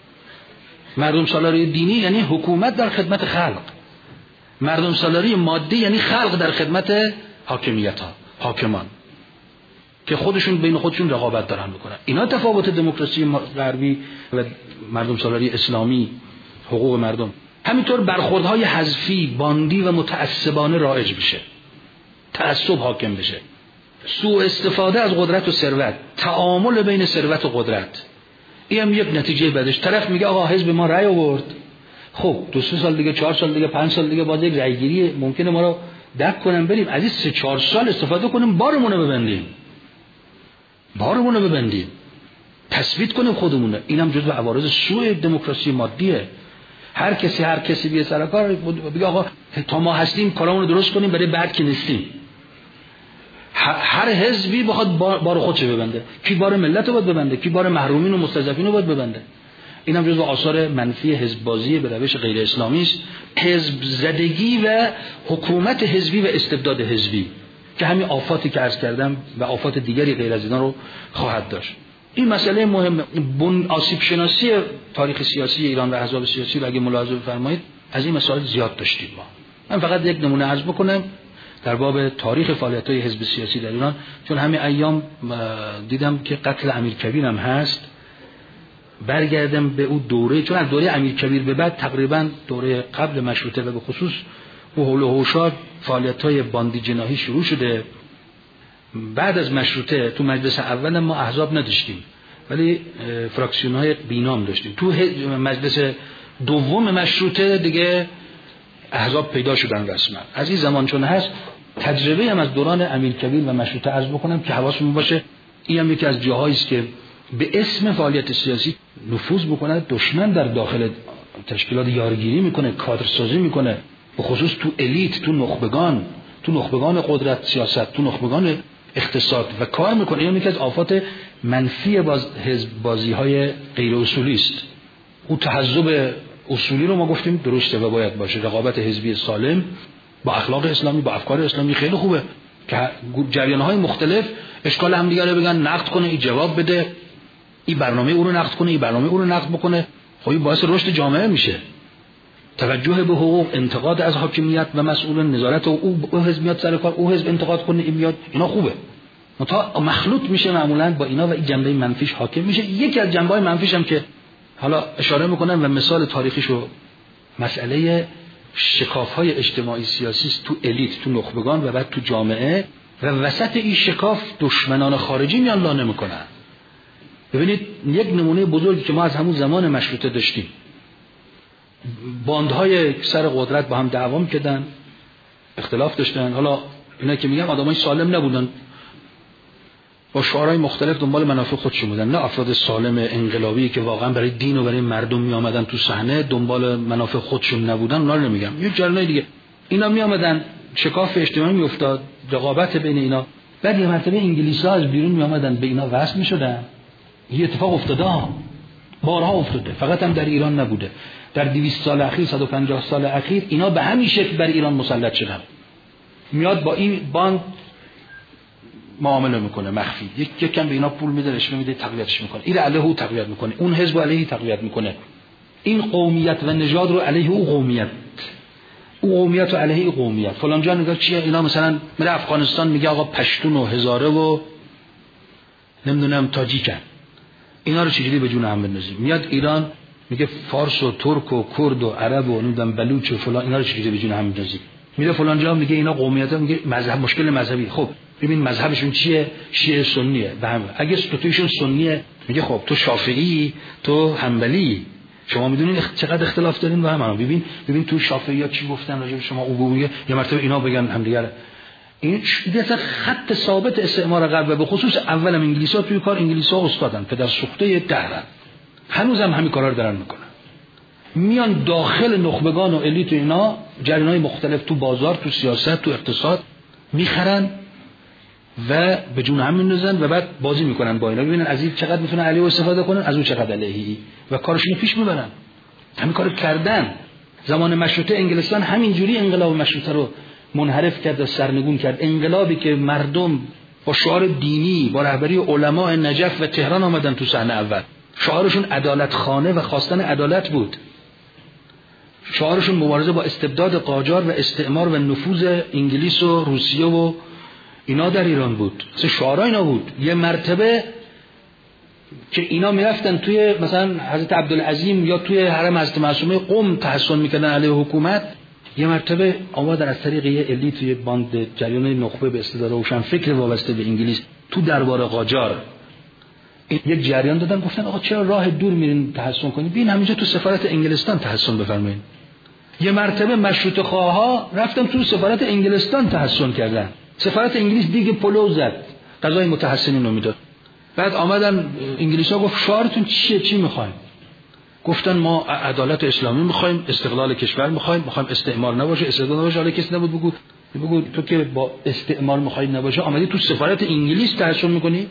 مردم سالاری دینی یعنی حکومت در خدمت خلق. مردم سالاری مادی یعنی خلق در خدمت حاکمیت ها، حاکمان که خودشون بین خودشون رقابت دارن میکنن. اینا تفاوت دموکراسی غربی و مردم سالاری اسلامی، حقوق مردم. همینطور برخوردهای حذفی، باندی و متعصبانه رایج بشه، تعصب حاکم بشه، سوء استفاده از قدرت و ثروت، تعامل بین ثروت و قدرت. این هم یک نتیجه بعدش. طرف میگه آقا حزب ما رأی آورد، خب دو سه سال دیگه، چهار سال دیگه، پنج سال دیگه باز یک رأیگیری ممکنه ما رو دک کنن، بریم از این سه چهار سال استفاده کنیم، بارمون رو ببندیم، بارمون رو ببندیم، تثبیت کنیم خودمونه. اینم جزو عوارض سوء دموکراسی مادیه. هر کسی هر کسی بیه سر کار بگه آقا تا ما هستیم کارامون رو درست کنیم، برای بعد که نیستیم. هر حزبی بخواد بار خودش ببنده. کی بار ملت رو باید ببنده، کی بار محرومین و مستضعفین رو باید ببنده. اینم جزو آثار منفی حزب بازی به روش غیر اسلامی است. حزب زدگی و حکومت حزبی و استبداد حزبی که همین آفاتی که عرض کردم و آفات دیگری غیر از اینا رو خواهد داشت. این مسئله مهمه. بن آسیب شناسی تاریخ سیاسی ایران و احزاب سیاسی رو اگه ملاحظه بفرمایید از این مسائل زیاد داشتیم ما. من فقط یک نمونه عرض بکنم در باب تاریخ فعالیت‌های حزب سیاسی در ایران، چون همین ایام دیدم که قتل امیرکبیر هم هست. برگردم به اون دوره، چون از دوره امیرکبیر به بعد تقریبا دوره قبل مشروطه و به خصوص و حول و حوشات فعالیت‌های باندی جناحی شروع شده. بعد از مشروطه تو مجلس اول ما احزاب نداشتیم ولی فراکسیون‌های بینام داشتیم. تو مجلس دوم مشروطه دیگه احزاب پیدا شدن رسما. از این زمان چون هست تجربه هم از دوران امیرکبیر و مشروطه عرض بکنم که حواسمون باشه. این هم یکی از جاهایی است که به اسم فعالیت سیاسی نفوذ بکنه دشمن در داخل تشکیلات یارگیری میکنه، کادرسازی میکنه، به خصوص تو الیت، تو نخبگان، تو نخبگان قدرت سیاست، تو نخبگان اقتصاد و کار میکنه. این یکی از آفات منفی باز حزب بازی های غیر اصولی است. اون تحزب اصولی رو ما گفتیم درسته و باید باشه. رقابت حزبی سالم با اخلاق اسلامی، با افکار اسلامی خیلی خوبه که جریان‌های مختلف اشکال هم دیگه رو بگن، نقد کنه، این جواب بده، این برنامه او رو نقد کنه، این برنامه او رو نقد بکنه. خب این باعث رشد جامعه میشه. توجه به حقوق، انتقاد از حاکمیت و مسئولان، نظارت او او حزب میاد سر کار، او حزب انتقاد کنه، این میاد، اینا خوبه. متا مخلوط میشه معمولاً با اینا و این جنبه منفیش حاکم میشه. یکی از جنبه‌های منفیش هم که حالا اشاره میکنم و مثال تاریخیشو، مسئله شکاف‌های اجتماعی سیاسی تو الیت، تو نخبگان و بعد تو جامعه و وسط این شکاف دشمنان خارجی میان لانه میکنن. ببینید یک نمونه بزرگی که ما از همون زمان مشروطه داشتیم، باندهای سر قدرت با هم دعوا می‌کردن، اختلاف داشتن. حالا اینا که میگم آدمای سالم نبودن، با شعارهای مختلف دنبال منافع خودشون بودن، نه افراد سالم انقلابی که واقعا برای دین و برای مردم می آمدن تو صحنه، دنبال منافع خودشون نبودن. اونا رو نمیگم، یه جریانای دیگه اینا می آمدن، شکاف اجتماعی می افتاد، رقابت بین اینا. بعد یه مرتبه انگلیس‌ها از بیرون می آمدن به اینا وصل می‌شدن. این اتفاق افتاده ها، بارها افتاده، فقط هم در ایران نبوده. در دویست سال اخیر، صد و پنجاه سال اخیر اینا به همین شکل بر ایران مسلط شدن. میاد با این باند معامله میکنه مخفی، یک یکم به اینا پول میده، رشوه میده، تقویتش میکنه. این علیه او تقویت میکنه، اون حزب علیه تقویت میکنه. این قومیت و نژاد رو علیه او قومیت، او قومیت رو علیه قومیت. فلان جا نگاه چیه، اینا مثلا میره افغانستان میگه آقا پشتون و هزاره و نمیدونم تاجیکن، اینا رو چجوری به جون هم بندازیم. میاد ایران میگه فارس و ترک و کرد و عرب و نمیدونم بلوچ و فلان، اینا رو چجوری به جون هم بندازیم. میره فلان جا میگه اینا قومیت‌ها، میگه مذهب، مشکل مذهبی. خب ببین مذهبشون چیه؟ شیعه سنیه. به هم اگه تویشون سنیه میگه خب تو شافعی، تو حنبلی، شما میدونین چقدر اختلاف دارین با هم. ببین ببین تو شافعی‌ها چی گفتن راجع به شما، او میگه یه مرتبه اینا بگن همدیگه. این دیگه ثابت ثابت استعمار غرب، به خصوص اولم انگلیس‌ها توی کار، انگلیس‌ها استادن، پدر سوخته دهرن، هنوزم همین کارا رو دارن میکنن. میان داخل نخبگان و الیت و اینا جریان‌های مختلف تو بازار، تو سیاست، تو اقتصاد میخرن و به جون هم میندازن و بعد بازی میکنن با اینا، ببینن از این چقدر میتونن علیه استفاده کنن، از اون چقدر علیهی، و کارشون پیش میبرن. همین کارو کردن. زمان مشروطه انگلستان همینجوری انقلاب مشروطه رو منحرف کرد و سرنگون کرد. انقلابی که مردم با شعار دینی، با رهبری علما نجف و تهران آمدن تو صحنه اول، شعارشون عدالت خانه و خواستن عدالت بود. شعارشون مبارزه با استبداد قاجار و استعمار و نفوذ انگلیس و روسیه و اینا در ایران بود. سه شعارا اینا بود. یه مرتبه که اینا میرفتن توی مثلا حضرت عبدالعظیم یا توی حرم حضرت معصومه قم تحصن میکردن علیه حکومت، یه مرتبه آمدن از طریق یه الی توی باند جریان نخبه به اصطلاح روشن فکر وابسته به انگلیس تو دربار قاجار یک جریان دادن، گفتن آقا چرا راه دور میرین تحصن کنین، ببین همینجا تو سفارت انگلستان تحصن بفرمایید. یه مرتبه مشروطه خواها رفتن تو سفارت انگلستان تحصن کردن، سفارت انگلیس دیگه پلو زد، قضای متحسنین رو میداد. بعد آمدن انگلیس‌ها گفت شعارتون چیه، چی میخواین؟ گفتن ما عدالت اسلامی میخوایم، استقلال کشور میخوایم، میخوایم استعمار نباشه، استقلال نباشه. حالا کسی نبود بگو بگو تو که با استعمار میخوای نباشه آمدی تو سفارت انگلیس تحصن میکنی؟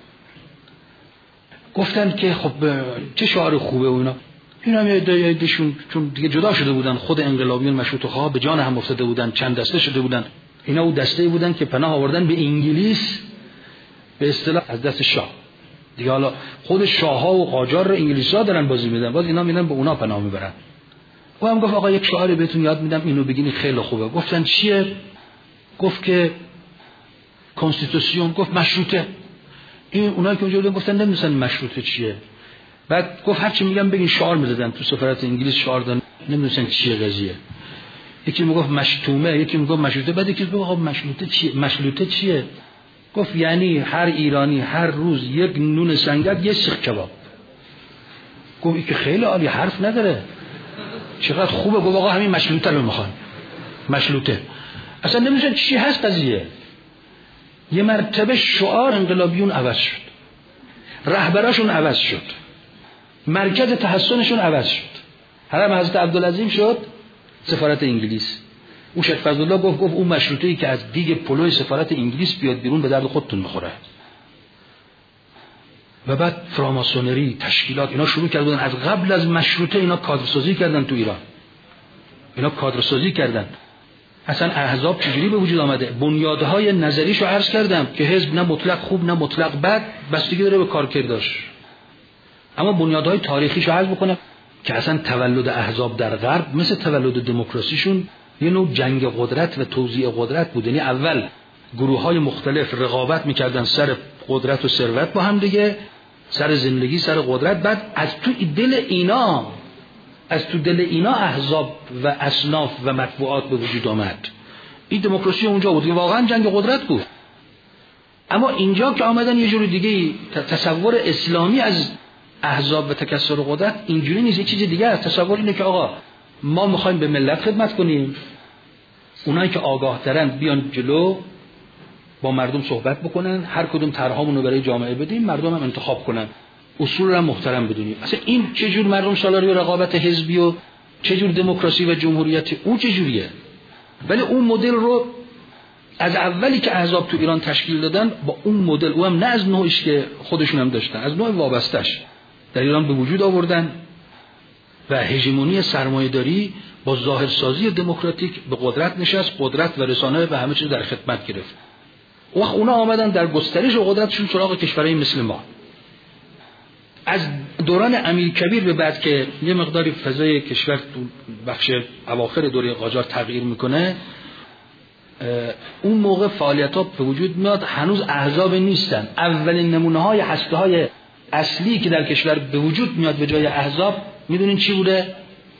گفتن که خب چه شعار خوبه و اینا. اینا هم ایدهشون چون دیگه جدا شده بودن، خود انقلابیون مشروطه خواه به جان هم افتاده بودن، چند دسته شده بودن. اینا او دسته‌ای بودن که پناه آوردن به انگلیس، به اصطلاح از دست شاه. دیگه حالا خود شاه‌ها و قاجار رو انگلیس‌ها دارن بازی میدن، باز اینا میرن به اونا پناه میبرن. او هم گفت آقا یک شعاری بهتون یاد میدم، اینو بگین خیلی خوبه. گفتن چیه؟ گفت که کنستیتوسیون. گفت مشروطه. این اونایی که اونجا بودن گفتن نمی‌دونن مشروطه چیه. بعد گفت هر چی میگم بگین. شعار می‌زدن تو سفارت انگلیس، شعار دادن، نمی‌دونن چیه قضیه. یکی میگفت مشتومه، یکی میگفت مشروطه. بعد یکی گفت آقا مشروطه چیه؟ مشروطه چیه؟ گفت یعنی هر ایرانی هر روز یک نون سنگک یه سیخ کباب. گفت این که خیلی عالی، حرف نداره، چقدر خوبه. گفت آقا همین مشروطه رو میخوان، مشروطه. اصلا نمیدونن چی هست قضیه. یه مرتبه شعار انقلابیون عوض شد، رهبراشون عوض شد، مرکز تحسنشون عوض شد، حرم حضرت عبدالعظیم شد سفارت انگلیس. اون شیخ فضلالله گفت گفت اون مشروطه‌ای که از دیگ پلوی سفارت انگلیس بیاد بیرون به درد خودتون میخوره. و بعد فراماسونری تشکیلات اینا شروع کردن از قبل از مشروطه اینا کادرسازی کردن تو ایران. اینا کادرسازی کردن. اصلا احزاب چجوری به وجود آمده؟ بنیادهای نظریشو عرض کردم که حزب نه مطلق خوب نه مطلق بد، بستگی داره به کارکردش. اما بنیادهای تاریخیشو عرض بکنم که اصلا تولد احزاب در غرب مثل تولد دموکراسیشون یه نوع جنگ قدرت و توزیع قدرت بود. یعنی اول گروه‌های مختلف رقابت می‌کردن سر قدرت و ثروت با هم دیگه، سر زندگی، سر قدرت. بعد از تو دل اینا از تو دل اینا احزاب و اصناف و مطبوعات به وجود آمد. این دموکراسی اونجا بود که واقعا جنگ قدرت بود. اما اینجا که آمدن یه جور دیگه تصور اسلامی از احزاب و تکثر قدرت اینجوری نیست، یه چیز دیگه است. تصور اینه که آقا ما میخوایم به ملت خدمت کنیم، اونایی که آگاه ترن بیان جلو با مردم صحبت بکنن، هر کدوم طرحامون رو برای جامعه بدیم، مردم هم انتخاب کنن، اصول رو محترم بدونیم. اصلا این چه جور مردم سالاری و رقابت حزبی و چه جور دموکراسی و جمهوریت اون چه جوریه؟ ولی اون مدل رو از اولی که احزاب تو ایران تشکیل دادن با اون مدل، او هم نه از نوعش که خودشون هم داشتن، از نوع وابستش در ایران به وجود آوردن و هژمونی سرمایه‌داری با ظاهرسازی دموکراتیک به قدرت نشست، قدرت و رسانه و همه چیز در خدمت گرفت. وقت اونا آمدن در گسترش قدرتشون سراغ کشورهای مثل ما. از دوران امیرکبیر به بعد که یه مقداری فضای کشور بخش اواخر دوره قاجار تغییر میکنه، اون موقع فعالیت‌ها به وجود میاد، هنوز احزاب نیستن. اولین نمونه‌های هسته‌های اصلی که در کشور به وجود میاد به جای احزاب میدونین چی بوده؟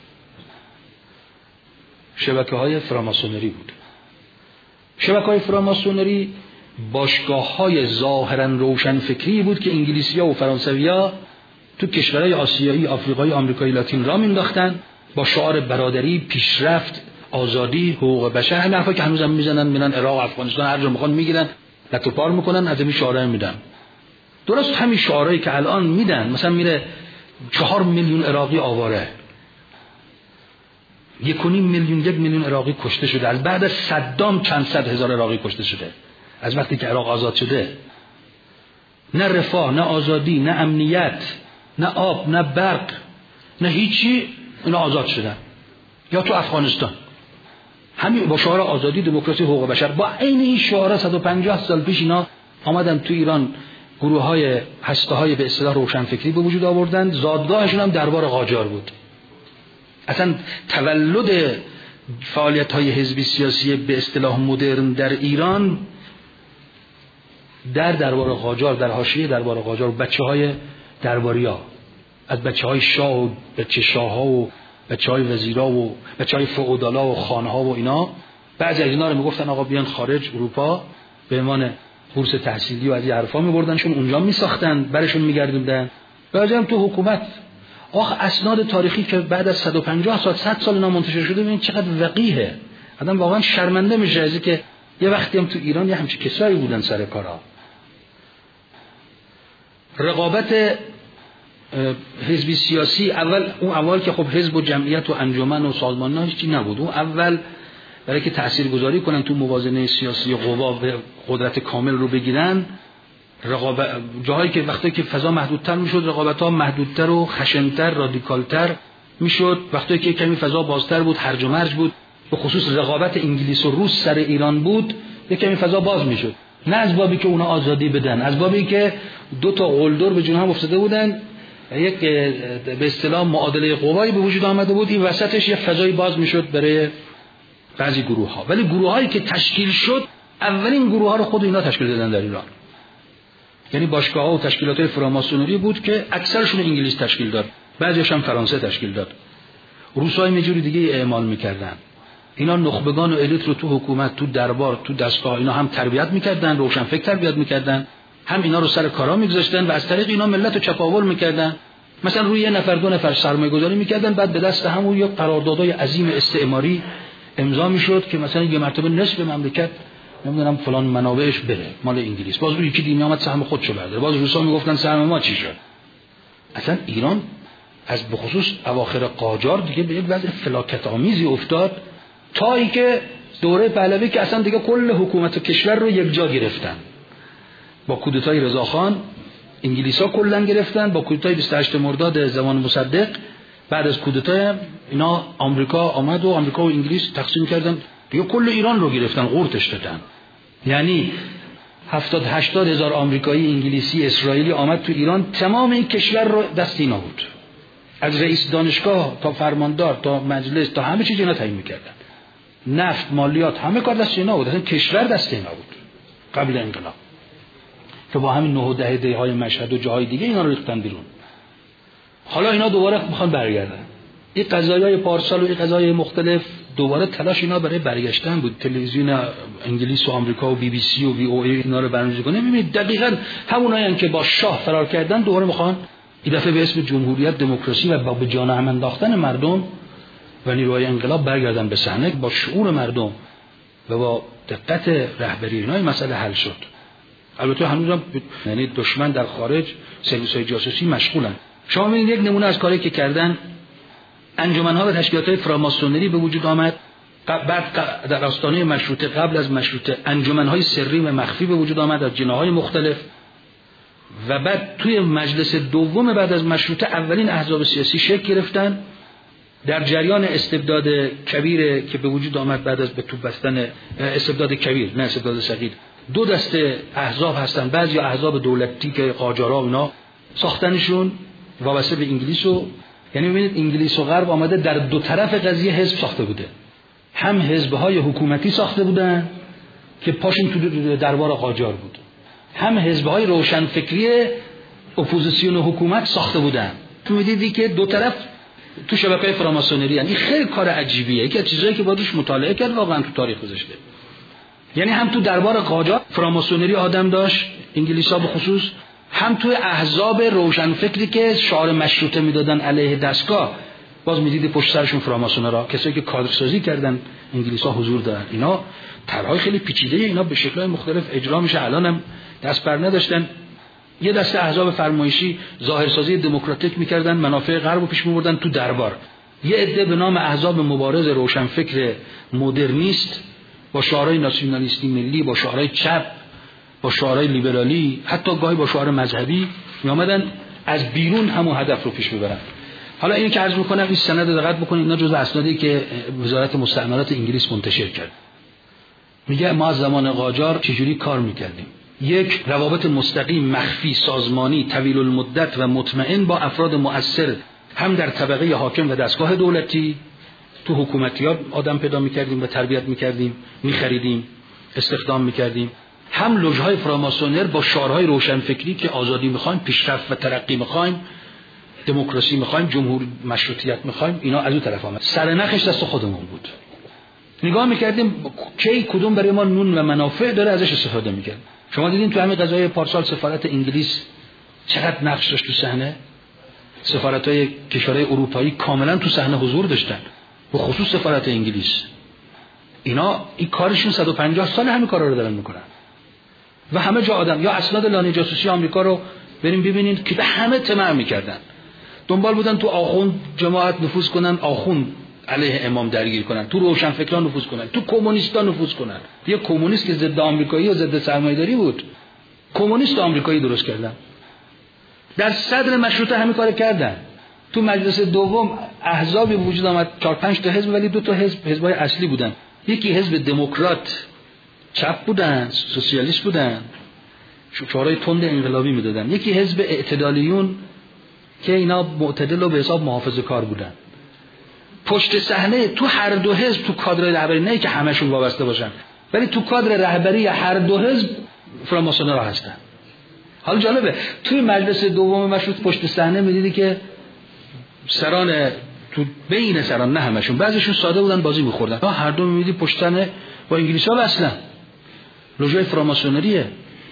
شبکه‌های فراماسونری بود. شبکه‌های فراماسونری باشگاه‌های ظاهراً روشنفکری بود که انگلیسی‌ها و فرانسوی‌ها تو کشورهای آسیایی، آفریقایی، آمریکایی لاتین را مینداختن با شعار برادری، پیشرفت، آزادی، حقوق بشر. همین حرفا که هنوزم میزنن، میرن عراق، افغانستان، هر جا میخوان میگیرن، لطوپار میکنن، از این شعارا میدن. درست همین شعارهایی که الان میدن، مثلا میره چهار میلیون عراقی آواره، یک و نیم میلیون یک میلیون عراقی کشته شده. از بعد از صدام چند صد هزار عراقی کشته شده. از وقتی که عراق آزاد شده نه رفاه، نه آزادی، نه امنیت، نه آب، نه برق، نه هیچی، اینا آزاد شدن. یا تو افغانستان همین با شعار آزادی، دموکراسی، حقوق بشر. با عین این شعارا صد و پنجاه سال پیش اینا آمدن تو ایران گروه‌های هسته‌های به اصطلاح روشنفکری به وجود آوردن. زادگاهشون هم دربار قاجار بود. اصلا تولد فعالیت‌های حزبی سیاسی به اصطلاح مدرن در ایران در دربار قاجار، در حاشیه دربار قاجار، بچه‌های درباریا، از بچه‌های شاه و بچه شاه‌ها و بچه‌های وزیرا و بچه‌های فئودالا و خان‌ها و اینا، بعضی از اینا رو میگفتن آقا بیان خارج اروپا به عنوان بورس تحصیلی و از این حرفا می‌بردنشون اونجا می‌ساختن، برشون می‌گردوندن. بعضی هم تو حکومت. آخه اسناد تاریخی که بعد از صد و پنجاه سال، صد سال اینا منتشر شده، ببین چقدر وقیحه. آدم واقعا شرمنده میشه از اینکه یه وقتی هم تو ایران یه همچین کسایی بودن سر کارا. رقابت حزبی سیاسی اول اون اول که خب حزب و جمعیت و انجمن و سازمان ها هیچی نبود. اون اول برای که تاثیرگذاری کنن تو موازنه سیاسی قوا و قدرت کامل رو بگیرن، رقابت جاهایی که وقتی که فضا محدودتر میشد رقابت‌ها محدودتر و خشن‌تر، رادیکالتر میشد. وقتی که کمی فضا بازتر بود، هرج و مرج بود، به خصوص رقابت انگلیس و روس سر ایران بود، یک کمی فضا باز میشد. نه از بابی که اونا آزادی بدن، از بابی که دو تا قلدر به جون هم افتاده بودن، یک به اصطلاح معادله قوایی به وجود آمده بود، این وسطش یه فضای باز میشد برای بعضی گروه ها. ولی گروه هایی که تشکیل شد، اولین گروه ها رو خود اینا تشکیل دادن در ایران. یعنی باشگاه ها و تشکیلات های فراماسونری بود که اکثرشون انگلیس تشکیل داد، بعضیش هم فرانسه تشکیل داد. روس‌های یه جوری دیگه اعمال میکردن. اینا نخبگان و الیت رو تو حکومت، تو دربار، تو دستگاه اینا هم تربیت میکردن، روشنفکر تربیت میکردن، هم اینا رو سر کارا میگذاشتن و از طریق اینا ملت رو چپاول میکردن. مثلا روی یه نفر دو نفر سرمایه گذاری میکردن، بعد به دست همون یک قراردادهای عظیم استعماری امضا میشد که مثلا یه مرتبه نصف مملکت نمیدونم فلان منابعش بره مال انگلیس، باز روی یکی دیگه میامد سهم خودشو برداره، باز روسا میگفتن سهم ما چی شد. اصلا ایران از به خصوص اواخر قاجار دیگه به یک وضع فلاکت آمیزی افتاد، تا اینکه دوره پهلوی که اصلا دیگه کل حکومت و کشور رو یک جا گرفتن. با کودتای رضاخان انگلیسا کلا گرفتن، با کودتای بیست و هشتم مرداد زمان مصدق بعد از کودتا اینا آمریکا آمد و آمریکا و انگلیس تقسیم کردن دیگه کل ایران رو گرفتن، قورتش دادن. یعنی هفتاد هشتاد هزار آمریکایی، انگلیسی، اسرائیلی آمد تو ایران، تمام این کشور رو دست اینا بود، از رئیس دانشگاه تا فرماندار تا مجلس تا همه چیز اینا تعیین می‌کردن، نفت، مالیات، همه کار دست اینا بود، اصلا کشور دست اینا بود قبل انقلاب، که با همین نه و ده دهه‌های مشهد و جاهای دیگه اینا رو ریختن بیرون. حالا اینا دوباره میخوان برگردن. این قضایای پارسال و این قضایای مختلف دوباره تلاش اینا برای برگشتن بود. تلویزیون انگلیس و آمریکا و بی بی سی و وی او ای اینا رو برنامه‌ریزی کنه. می‌بینید دقیقاً همونایی که با شاه فرار کردن دوباره میخوان این دفعه به اسم جمهوریت، دموکراسی و با به جان هم انداختن مردم و نیروهای انقلاب برگردن به صحنه. با شعور مردم و با دقت رهبری اینا این مسئله حل شد. البته هنوزم یعنی دشمن در خارج، سرویس‌های جاسوسی مشغولن. شما ببینید یک نمونه از کاری که کردن، انجمن‌ها و تشکیلات‌های فراماسونری به وجود آمد. بعد در آستانه مشروطه، قبل از مشروطه، انجمن‌های سری و مخفی به وجود آمد از جناح‌های مختلف. و بعد توی مجلس دوم بعد از مشروطه اولین احزاب سیاسی شکل گرفتن. در جریان استبداد کبیر که به وجود آمد بعد از به توپ بستن، استبداد کبیر نه استبداد صغیر، دو دسته احزاب هستن. بعضی احزاب دولتی که قاجارا و اینا ساختنشون وابسته به انگلیس و یعنی ببینید انگلیس و غرب آمده در دو طرف قضیه حزب ساخته بوده. هم حزب‌های حکومتی ساخته بودن که پاشون تو دربار قاجار بود، هم حزب‌های روشنفکری اپوزیسیون حکومت ساخته بودن. تو می‌دیدی که دو طرف تو شبکه‌های فراماسونری، یعنی خیلی کار عجیبیه، یکی از چیزایی که باید مطالعه کرد واقعا تو تاریخ گذشته. یعنی هم تو دربار قاجار فراماسونری آدم داشت، انگلیس‌ها به خصوص، هم تو احزاب روشنفکری که شعار مشروطه میدادن علیه دستگاه، باز میدیدی پشت سرشون فراماسونرها، کسایی که کادرسازی کردن انگلیس‌ها حضور دارن. اینا طرح‌های خیلی پیچیده، اینا به شکل‌های مختلف اجرا میشه. الانم دست بر نداشتن. یه دسته احزاب فرمایشی ظاهرسازی دموکراتیک میکردن، منافع غرب رو پیش می‌بردن تو دربار. یه عده به نام احزاب مبارز روشنفکر مدرنیست با شعارهای ناسیونالیستی ملی، با شعارهای چپ، با شعارهای لیبرالی، حتی گاهی با شعار مذهبی میآمدن از بیرون همون هدف رو پیش ببرن. حالا اینو که عرض می‌کنم این سند رو دقت بکنید، اینا جزء اسنادی که وزارت مستعمرات انگلیس منتشر کرد. میگه ما از زمان قاجار چجوری کار میکردیم. یک، روابط مستقیم، مخفی، سازمانی، طویل المدت و مطمئن با افراد مؤثر، هم در طبقه حاکم و دستگاه دولتی. تو حکومتیات آدم پیدا میکردیم و تربیت میکردیم، میخریدیم، استخدام میکردیم. هم لوژهای فراماسونر با شعارهای روشنفکری که آزادی میخوایم، پیشرفت و ترقی میخوایم، دموکراسی میخوایم، جمهور مشروطیت میخوایم، اینا از اون طرف آمد. سرنخش دست خودمون بود. نگاه میکردیم کی کدوم برای ما نون و منافع داره ازش استفاده میکرد. شما دیدین تو همین قضایای پارسال سفارت انگلیس چقدر نقش داشت تو صحنه. سفارت‌های کشورهای اروپایی کاملا تو صحنه حضور داشتن، به خصوص سفارت انگلیس. اینا این کارشون صد و پنجاه سال همین کارا رو دارن میکنن. و همه جا آدم یا اسناد لانه جاسوسی آمریکا رو بریم ببینید که به همه طمع میکردن. دنبال بودن تو آخوند جماعت نفوذ کنن، آخوند علیه امام درگیر کنن، تو روشنفکران نفوذ کنن، تو کمونیستا نفوذ کنن. یه کمونیست که ضد آمریکایی و ضد سرمایه‌داری بود، کمونیست آمریکایی درست کردن. در صدر مشروطه همین کارو کردن. تو مجلس دوم احزابی وجود آمد، چهار پنج تا حزب، ولی دو تا حزب حزبای اصلی بودن. یکی حزب دموکرات چپ بودن، سوسیالیست بودن، شعارهای تند انقلابی میدادن. یکی حزب اعتدالیون که اینا معتدل و به حساب محافظه‌کار بودن. پشت صحنه تو هر دو حزب، تو کادر رهبری، نه که همشون وابسته باشن، ولی تو کادر رهبری هر دو حزب فراماسونرها هستن. حالا جالبه توی مجلس دوم مشروط پشت صحنه میدیدی که سران تو بین سران، نه همشون، بعضیشون ساده بودن بازی می‌خوردن، ها هر دو می‌بینید پشت صحنه با انگلیس‌ها اصلا لوژه فراماسونریه.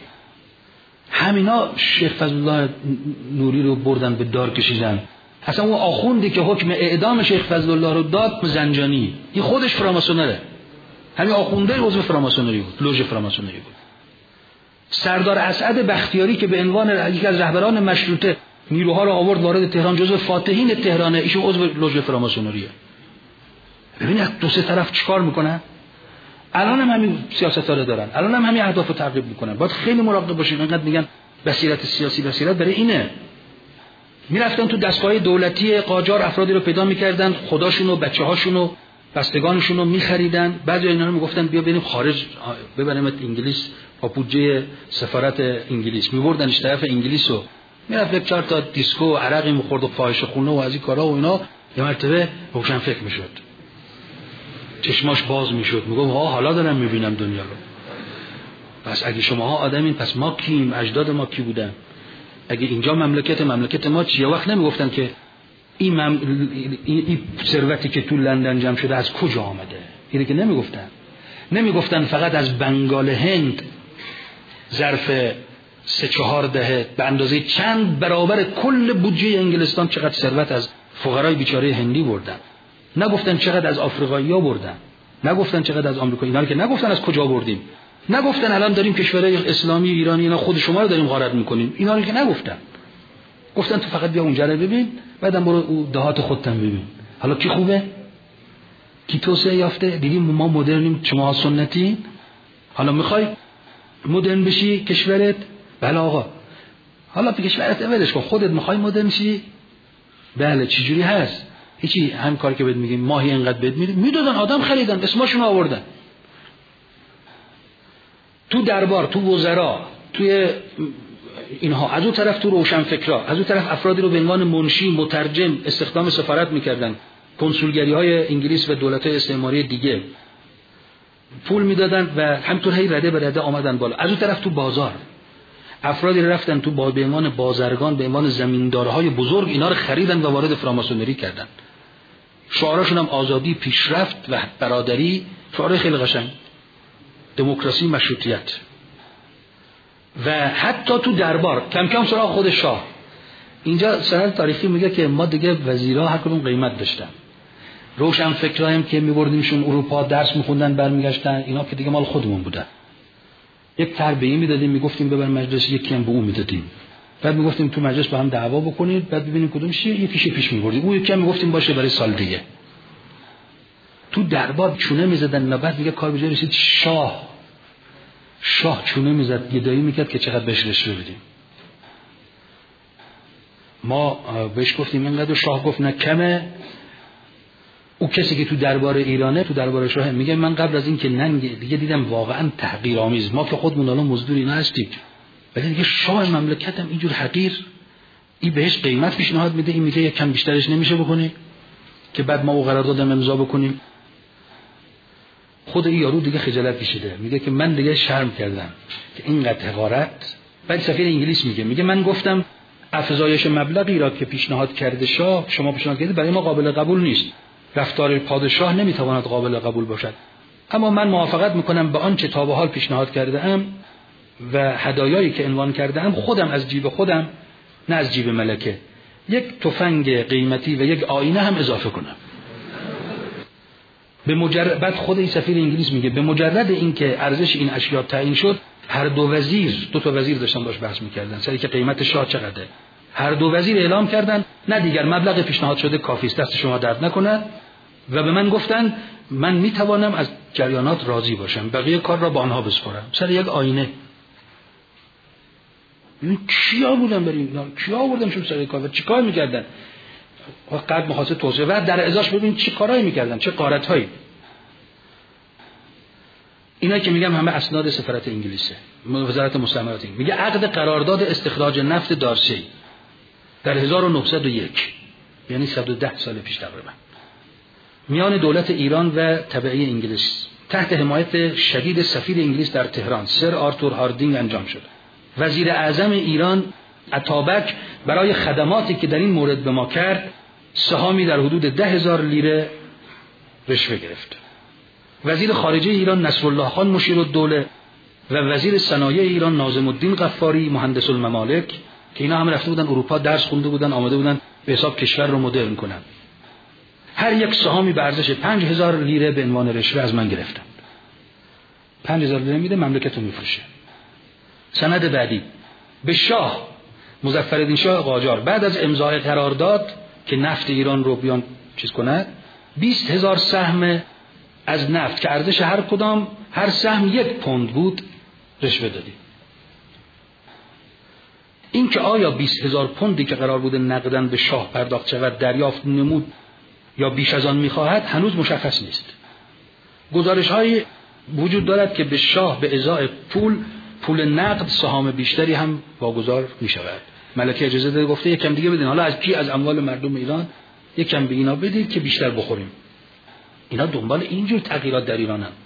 همینا شیخ فضل الله نوری رو بردن به دار کشیدن. اصلا اون آخوندی که حکم اعدام شیخ فضل الله رو داد، زنجانی، این خودش فراماسونره. همین آخونده عضو فراماسونری بود، لوژه فراماسونری بود. سردار اسعد بختیاری که به عنوان یکی از رهبران مشروطه نیروها رو آورد وارد تهران، جزو فاتحین تهرانه، ایشون عضو لوژ فراماسونریه. ببینید دو سه طرف چیکار میکنن. الان هم همین سیاست‌ها رو دارن، الان هم همین اهداف رو تعقیب میکنن. باید خیلی مراقب باشین. اینقدر میگن بصیرت سیاسی، بصیرت برای اینه. میرفتن تو دستگاه دولتی قاجار افرادی رو پیدا میکردن، خداشون و بچه‌هاشون و بستگانشون رو میخریدن. بعضی اینا رو میگفتن بیا بریم خارج ببریمت انگلیس با بودجه سفارت انگلیس. میبردنش طرف انگلیس و میرفت یک چهار تا دیسکو و عرقی میخورد و فاحشه خونه و از این کارا و اینا. یه مرتبه روشن فکر میشد، چشماش باز میشد، میگم ها حالا دارم میبینم دنیا رو. پس اگه شماها آدمین، پس ما کیم؟ اجداد ما کی بودن؟ اگه اینجا مملکت مملکت ما چیه؟ وقت نمیگفتن که این, مم... این ثروتی که تو لندن جمع شده از کجا آمده. اینه که نمیگفتن. نمیگفتن فقط از بنگال هند ظرف سه چهار دهه به اندازه چند برابر کل بودجه انگلستان چقدر ثروت از فقرای بیچاره هندی بردن. نگفتن چقدر از آفریقایی‌ها بردن، نگفتن چقدر از آمریکایی. اینا که نگفتن از کجا بردیم، نگفتن الان داریم کشورهای اسلامی ایرانی اینا خود شما رو داریم غارت میکنیم. اینا رو که نگفتن. گفتن تو فقط بیا اونجا رو ببین، بعدم برو او دهات خودتم ببین. حالا کی خوبه؟ کی توسعه یافته؟ دیدیم ما مدرنیم، شما سنتی. حالا میخوای مدرن بشی کشورت؟ بله آقا. حالا تو کشورت اولش کن، خودت میخوای مدرن شی؟ بله. چه جوری هست؟ هیچی، هم کاری که بهت میگیم ماهی اینقدر بهت میدن، میدادن آدم خریدن، اسمشون آوردن. تو دربار، تو وزرا، توی اینها، از اون طرف تو روشنفکرا، از اون طرف افرادی رو به عنوان منشی، مترجم استخدام سفارت میکردن، کنسولگری های انگلیس و دولت های استعماری دیگه پول میدادن و همینطور هی رده به رده آمدن بالا. از اون طرف تو بازار افرادی رفتن تو با به عنوان بازرگان، به عنوان زمیندارهای بزرگ، اینا رو خریدن و وارد فراماسونری کردن. شعارشون هم آزادی، پیشرفت و برادری، شعار خیلی قشنگ، دموکراسی، مشروطیت. و حتی تو دربار کم کم سراغ خود شاه. اینجا سند تاریخی میگه که ما دیگه وزیرا هر کدوم قیمت داشتن. روشن فکرایم که میبردیمشون اروپا درس میخوندن برمیگشتن، اینا که دیگه مال خودمون بودن. یک تربیه میدادیم، میگفتیم ببر مجلس، یکی هم به اون میدادیم. بعد میگفتیم تو مجلس با هم دعوا بکنید، بعد ببینیم کدوم چیه، یکیش پیش میبردیم، اون یکی هم میگفتیم باشه برای سال دیگه. تو دربار چونه میزدن. بعد میگه کار بجای رسید شاه شاه چونه میزد، گدایی میکرد که چقدر بهش رشوه بدیم. ما بهش گفتیم اینقدر، شاه گفت نه کمه. او کسی که تو دربار ایرانه، تو دربار شاه، میگه من قبل از این که ننگ دیگه دیدم واقعا تحقیرآمیز، ما که خودمون الان مزدور اینا هستیم، ولی دیگه شاه مملکتم اینجور حقیر، این بهش قیمت پیشنهاد میده، این میگه یک کم بیشترش نمیشه بکنی که بعد ما او قراردادم امضا بکنیم. خود این یارو دیگه خجالت کشیده، میگه که من دیگه شرم کردم که اینقدر حقارت. بعد سفیر انگلیس میگه میگه من گفتم افزایش مبلغی را که پیشنهاد کرده شاه، شما پیشنهاد کردید، برای ما قابل قبول نیست. رفتار پادشاه نمیتواند قابل قبول باشد، اما من موافقت میکنم به آنچه تا به حال پیشنهاد کرده ام و هدایایی که عنوان کرده ام، خودم از جیب خودم، نه از جیب ملکه، یک تفنگ قیمتی و یک آینه هم اضافه کنم. به مجرد بعد خود این سفیر انگلیس میگه به مجرد اینکه ارزش این اشیا تعیین شد، هر دو وزیر، دو تا وزیر داشتن باش بحث میکردن سری که قیمت شاه چقدره، هر دو وزیر اعلام کردن نه دیگر مبلغ پیشنهاد شده کافی است، دست شما درد نکنه. و به من گفتن من میتوانم از جریانات راضی باشم، بقیه کار را با آنها بسپارم. سر یک آینه. این کیا بودن بریم؟ کیا بودن شما سر کار؟ چیکار میکردن؟ وقت مخاطب توسعه و در ازاش ببین چه کارایی میکردن، چه غارت‌هایی. اینا که میگم همه اسناد سفارت انگلیسه، وزارت مستعمرات. میگه عقد قرارداد استخراج نفت دارسی در هزار و نهصد و یک، یعنی صد و ده سال پیش تقریبا، میان دولت ایران و تبعی انگلیس تحت حمایت شدید سفیر انگلیس در تهران سر آرتور هاردینگ انجام شد. وزیر اعظم ایران اتابک برای خدماتی که در این مورد به ما کرد سهامی در حدود ده هزار لیره رشوه گرفت. وزیر خارجه ایران نصرالله خان مشیرالدوله و وزیر صنایع ایران ناظم الدین غفاری مهندس الممالک که اینا هم رفته بودن اروپا درس خونده بودن، آمده بودن به حساب کشور رو مدرن کنن، هر یک سهامی به ارزش پنج هزار لیره به عنوان رشوه از من گرفتن. پنج هزار لیره میده، مملکت رو میفروشه. سند بعدی به شاه مظفرالدین شاه قاجار بعد از امضای قرارداد که نفت ایران رو بیان چیز کنه، بیست هزار سهم از نفت که ارزش هر کدام هر سهم یک پوند بود رشوه دادی. این که آیا بیست هزار پوندی که قرار بوده نقداً به شاه پرداخت شود دریافت نمود یا بیش از آن میخواهد هنوز مشخص نیست. گزارش های وجود دارد که به شاه به ازای پول پول نقد سهام بیشتری هم واگذار میشود. ملکه اجازه داده، گفته یکم دیگه بدین، حالا از کی؟ از اموال مردم ایران یکم به اینا بدید که بیشتر بخوریم. اینا دنبال اینجور تغییرات در ایران هم.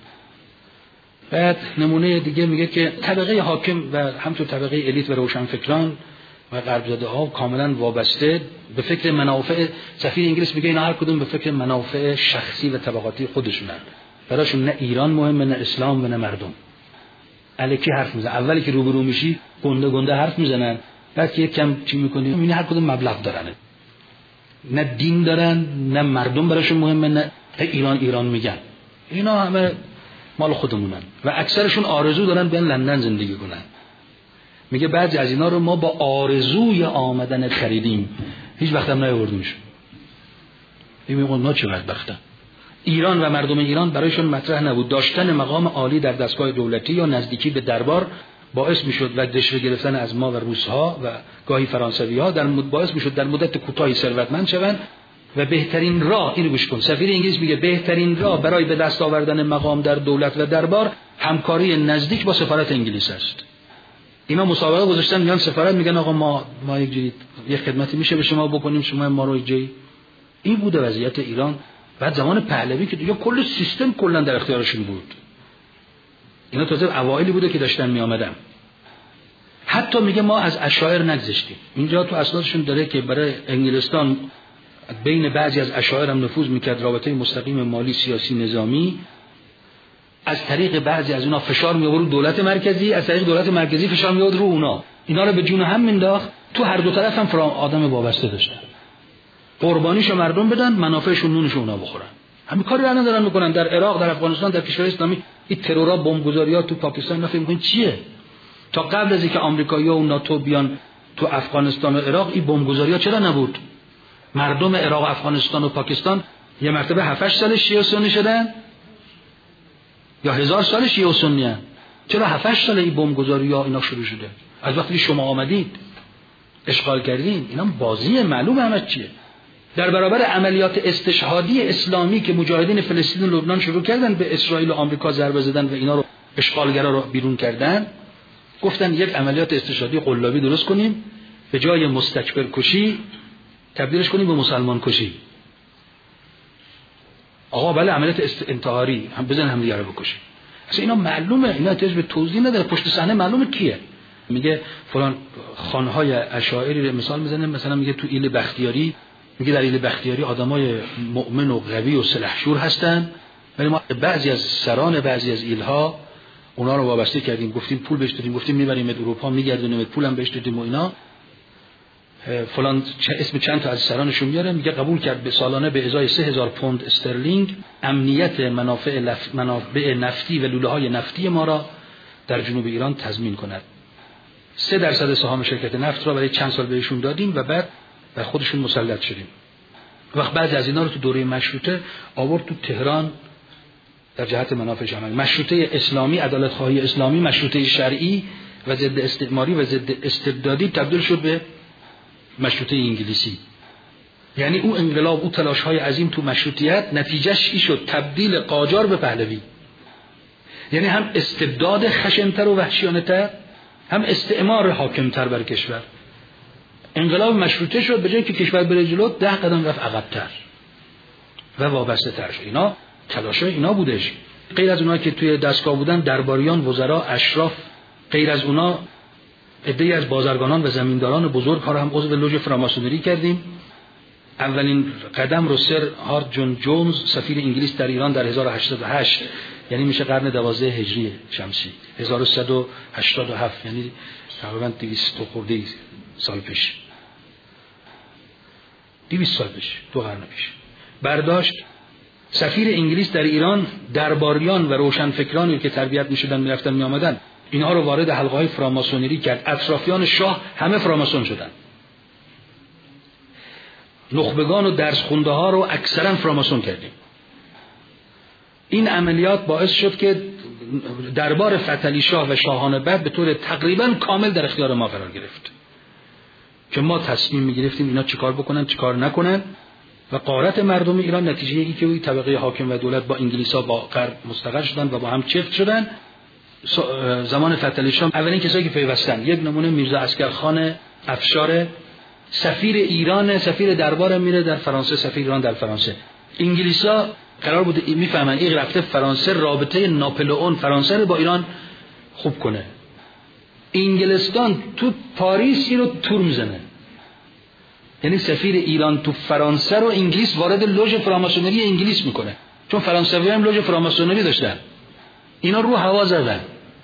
بعد نمونه دیگه میگه که طبقه حاکم و همچنین طبقه الیت و روشنفکران و غربزاده ها کاملا وابسته به فکر منافع، سفیر انگلیس میگه اینا هر کدوم به فکر منافع شخصی و طبقاتی خودشونن، براشون نه ایران مهمه نه اسلام و نه مردم. الکی حرف میزنن، اولی که روبرو میشی گنده گنده حرف میزنن، بعد که یک کم چی میکنی میبینی هر کدوم مبلغ دارن، نه دین دارن نه مردم براشون مهمه نه ایران ایران میگن. اینا همه مال خودمونن و اکثرشون آرزو دارن بیان لندن زندگی کنن. میگه بعضی از اینا رو ما با آرزوی آمدن خریدیم، هیچ وقت هم نیاوردیمشون. میگه اونا چه بدبختن. ایران و مردم ایران برایشون مطرح نبود. داشتن مقام عالی در دستگاه دولتی یا نزدیکی به دربار باعث میشد و دشوه گرفتن از ما و روس‌ها و گاهی فرانسوی‌ها در مد باعث میشد در مدت کوتاهی ثروتمند شوند و بهترین راه، اینو گوش کن، سفیر انگلیس میگه بهترین راه برای به دست آوردن مقام در دولت و دربار همکاری نزدیک با سفارت انگلیس است. اینا مسابقه گذاشتن، میان سفارت میگن آقا ما ما یک جوری یک خدمتی میشه به شما بکنیم، شما ما رو جای. این بوده وضعیت ایران بعد زمان پهلوی که دیگه کل سیستم کلا در اختیارشون بود. اینا تازه اوایلی بوده که داشتن میآمدن. حتی میگه ما از اشاعر نگذشتیم. اینجا تو اسنادشون داره که برای انگلستان بین بعضی از اشاعر هم نفوذ میکرد، رابطه مستقیم مالی سیاسی نظامی، از طریق بعضی از اونا فشار می آورد دولت مرکزی، از طریق دولت مرکزی فشار می آورد رو اونا. اینا رو به جون هم مینداخت. تو هر دو طرف هم فرام آدم وابسته داشتن، قربانیشو مردم بدن، منافعشون نونشو اونا بخورن. همین کاری رو الان دارن میکنن در عراق، در افغانستان، در کشور اسلامی. این ترورا، بمبگذاری‌ها تو پاکستان، اینا فکر می‌کنین چیه؟ تا قبل از اینکه آمریکایی‌ها و ناتو بیان تو افغانستان و عراق، این بمبگذاری‌ها چرا نبود؟ مردم عراق و افغانستان و پاکستان یه مرتبه هفت هشت سال شیعه و سنی شدن یا هزار سال شیعه و سنی ان. چرا هفت هشت سال این بمبگذاری‌ها اینا شروع شده؟ از وقتی شما آمدید اشغال کردین. اینا بازی معلومه همه چیه. در برابر عملیات استشهادی اسلامی که مجاهدین فلسطین و لبنان شروع کردن به اسرائیل و آمریکا ضربه زدن و اینا رو اشغالگرا رو بیرون کردن، گفتن یک عملیات استشهادی قلابی درست کنیم، به جای مستکبر کشی تبدیلش کنیم به مسلمان کشی. آقا بله عملیات است... انتحاری هم بزن هم دیگه رو بکشیم. اصلا اینا معلومه، اینا احتیاج به توضیح نداره، پشت صحنه معلومه کیه. میگه فلان خانهای اشاعری مثال میزنه، مثلا میگه تو ایل بختیاری، میگه در ایل بختیاری آدمای مؤمن و قوی و سلحشور هستن، ولی ما بعضی از سران بعضی از ایلها اونا رو وابسته کردیم، گفتیم پول بهش دادیم، گفتیم میبریم اروپا میگردونیم پولم بهش دادیم و اینا. فلان اسم چند تا از سرانشون میاره، میگه قبول کرد به سالانه به ازای سه هزار پوند استرلینگ امنیت منافع لف... منافع نفتی و لوله های نفتی ما را در جنوب ایران تضمین کند. سه درصد سهام شرکت نفت را برای چند سال بهشون دادیم و بعد بر خودشون مسلط شدیم. وقت بعضی از اینا رو تو دوره مشروطه آورد تو تهران در جهت منافع جامعه. مشروطه اسلامی، عدالت خواهی اسلامی، مشروطه شرعی و ضد استعماری و ضد استبدادی تبدیل شد به مشروطه انگلیسی. یعنی او انقلاب، او تلاش های عظیم تو مشروطیت نتیجهش ای شد تبدیل قاجار به پهلوی. یعنی هم استبداد خشن‌تر و وحشیانه‌تر، هم استعمار حاکم‌تر بر کشور. انقلاب مشروطه شد به جایی که کشور بره جلو ده قدم رفت عقب‌تر و وابسته تر شد. اینا تلاشای اینا بودش. غیر از اونها که توی دستگاه بودن، درباریان، وزرا، اشراف، غیر از اونها عده‌ای از بازرگانان و زمینداران بزرگ ها را هم عضو لوژ فراماسونری کردیم. اولین قدم رو سر هارد جون جونز، سفیر انگلیس در ایران در هزار و هشتصد و هشت، یعنی میشه قرن دوازده هجری شمسی، هزار و سیصد و هشتاد و هفت، یعنی تقریبا دویست خورده سال پیش، دویست سال پیش، دو قرن پیش برداشت. سفیر انگلیس در ایران درباریان و روشنفکرانی که تربیت می‌شدن می‌رفتن می‌آمدن اینها رو وارد حلقه های فراماسونری کرد. اطرافیان شاه همه فراماسون شدن. نخبگان و درس خونده ها رو اکثرا فراماسون کردیم. این عملیات باعث شد که دربار فتحعلی شاه و شاهان بعد به طور تقریبا کامل در اختیار ما قرار گرفت که ما تصمیم می‌گرفتیم اینا چیکار بکنن چیکار نکنن و غارت مردم ایران نتیجه ای که طبقه حاکم و دولت با انگلیس‌ها با غرب مستقر شدن و با هم چفت شدن. زمان فتحعلی شاه اولین کسایی که پیوستن یک نمونه میرزا عسکرخان افشار، سفیر ایران، سفیر دربار میره در فرانسه، سفیر ایران در فرانسه. انگلیس‌ها قرار بود میفهمن این رفته فرانسه رابطه ناپلئون فرانسه رو با ایران خوب کنه. انگلستان تو پاریس این رو تور میزنه، یعنی سفیر ایران تو فرانسه رو انگلیس وارد لوژ فراماسونری انگلیس میکنه، چون فرانسوی هم لوژ فراماسونری داشتن. اینا رو هوا زدن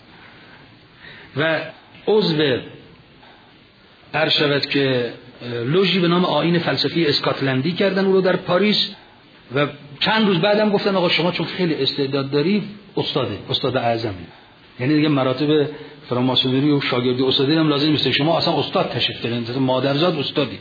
و عضو عرض شود که لوژی به نام آیین فلسفی اسکاتلندی کردن او رو در پاریس و چند روز بعدم گفتن آقا شما چون خیلی استعداد داری استاده استاد اعظم، یعنی دیگه مراتب فراماسونری و شاگردی استادی هم لازم نیست، شما اصلا استاد تشریف دارین، مادرزاد استادی.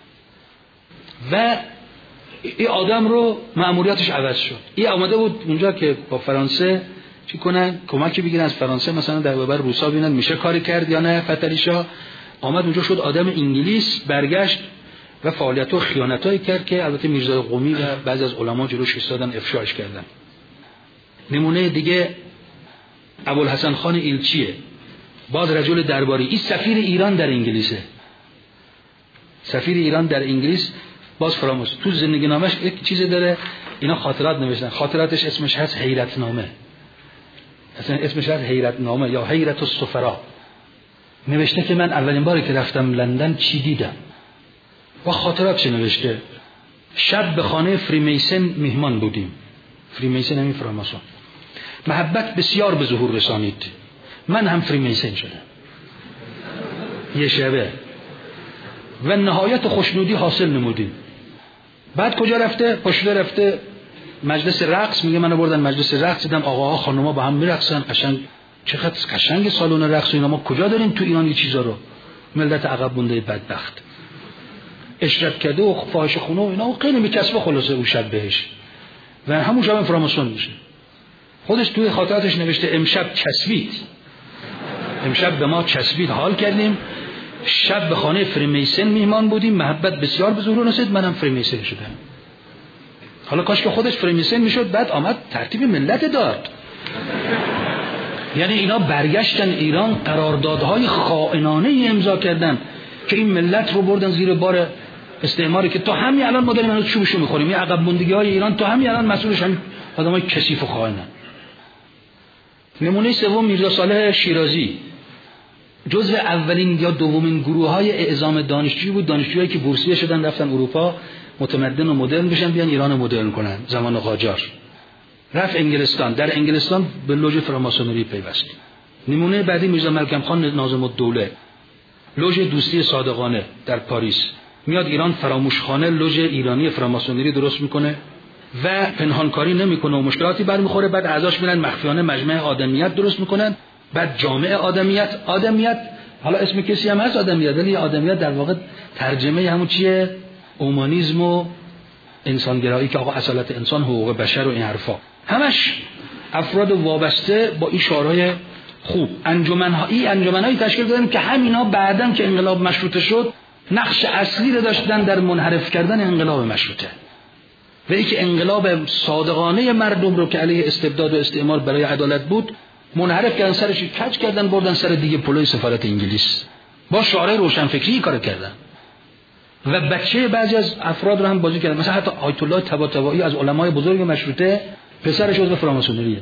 و این آدم رو مأموریتش عوض شد. این اومده بود اونجا که با فرانسه چی کنن، کمکی بگیرن از فرانسه، مثلا در برابر روسا ببینن میشه کاری کرد یا نه. فتحعلی شاه آمد اونجا شد آدم انگلیس، برگشت و فعالیت‌ها و خیانتایی کرد که البته میرزا قمی و بعضی از علما جلوش ایستادن افشاش کردن. نمونه دیگه ابوالحسن خان ایلچیه، باز رجل درباری، این سفیر ایران در انگلیسه، سفیر ایران در انگلیس باز فراموش. تو زندگی نامش یک چیزی داره، اینا خاطرات نوشتن، خاطراتش اسمش هست حیرت نامه، اصلا اسمش هست حیرت نامه یا حیرت السفرا. نوشته که من اولین باری که رفتم لندن چی دیدم و خاطرات چه نوشته. شب به خانه فریمیسن میهمان بودیم، فریمیسن همین فراماسون، محبت بسیار به ظهور رسانید، من هم فریمیسن شدم یه شبه و نهایت خوشنودی حاصل نمودیم. بعد کجا رفته؟ پشت رفته مجلس رقص، میگه منو بردن مجلس رقص، دیدم آقاها خانوما با هم میرقصن، قشنگ چقدر قشنگ سالن رقص و اینا، ما کجا داریم تو ایران این چیزا رو؟ ملت عقب مونده بدبخت اشرت کرده و فاحشه خونه و اینا و خیلی میچسبه خلاصه اون شب بهش و همون شب فراماسون میشه. خودش توی خاطراتش نوشته امشب چسبید، امشب به ما چسبید، حال کردیم، شب به خانه فریمیسن میهمان بودیم، محبت بسیار به ظهور رسید، منم فریمیسن شدم. حالا کاش که خودش فریمیسن میشد، بعد آمد ترتیب ملت داد. یعنی اینا برگشتن ایران، قراردادهای خائنانه امضا کردن که این ملت رو بردن زیر بار استعماری که تا همین الان ما داریم هنوز چوبشو میخوریم. این عقب موندگی های ایران تا همین الان مسئولش هم آدمای کثیف و خائنن. نمونه سوم میرزا صالح شیرازی، جزو اولین یا دومین گروه های اعزام دانشجویی بود، دانشجویی که بورسیه شدن رفتن اروپا متمدن و مدرن بشن، بیان ایران مدرن کنن. زمان قاجار رفت انگلستان، در انگلستان به لوژ فراماسونری پیوست. نمونه بعدی میرزا ملکم خان ناظم الدوله، لوژ دوستی صادقانه در پاریس، میاد ایران فراموشخانه لوژ ایرانی فراماسونری درست میکنه و پنهانکاری نمیکنه و مشکلاتی برمیخوره. بعد اعضاش میرن مخفیانه مجمع آدمیت درست میکنن، بعد جامعه آدمیت. آدمیت حالا اسم کسی هم هست آدمیت، ولی آدمیت در واقع ترجمه همون چیه؟ اومانیسم و انسانگرایی که آقا اصالت انسان، حقوق بشر و این حرفا، همش افراد وابسته با این شعارهای خوب. انجمن‌هایی انجمن‌هایی تشکیل دادن که همینا بعداً که انقلاب مشروطه شد نقش اصلی رو داشتن در منحرف کردن انقلاب مشروطه و اینکه انقلاب صادقانه مردم رو که علیه استبداد و استعمار برای عدالت بود منحرف کردن، سرش کج کردن، بردن سر دیگه پلوی سفارت انگلیس، با شعارهای روشنفکری کار کردن و بچه بعضی از افراد رو هم بازی کردن. مثلا حتی آیت الله طباطبایی از علمای بزرگ مشروطه پسرش عضو فراماسونریه.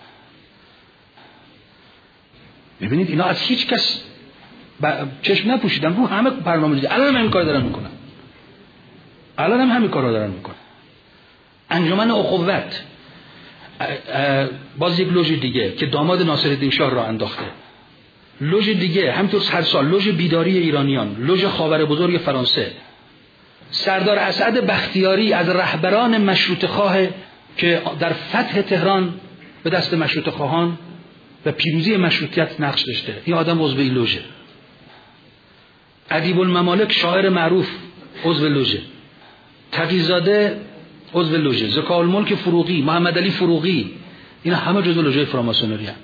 ببینید اینا از هیچ کس چشم نپوشیدن، رو همه برنامه دیگه. الان هم همین کار دارن میکنن، الان هم همین کار رو دارن میکنن. انجمن اخوت باز یک لوژ دیگه که داماد ناصرالدین شاه را انداخته. لوژ دیگه همینطور هر سال لوژ بیداری ایرانیان، لوژ خاور بزرگ فرانسه. سردار اسعد بختیاری از رهبران مشروطه خواه که در فتح تهران به دست مشروطه خواهان و پیروزی مشروطیت نقش داشته. این آدم عضو این لوژه. ادیب الممالک شاعر معروف عضو لوژه. تقی‌زاده عضو لوژه. ذکاءالملک فروغی، محمد علی فروغی، اینا همه جزو لوژه فراماسونری هستند.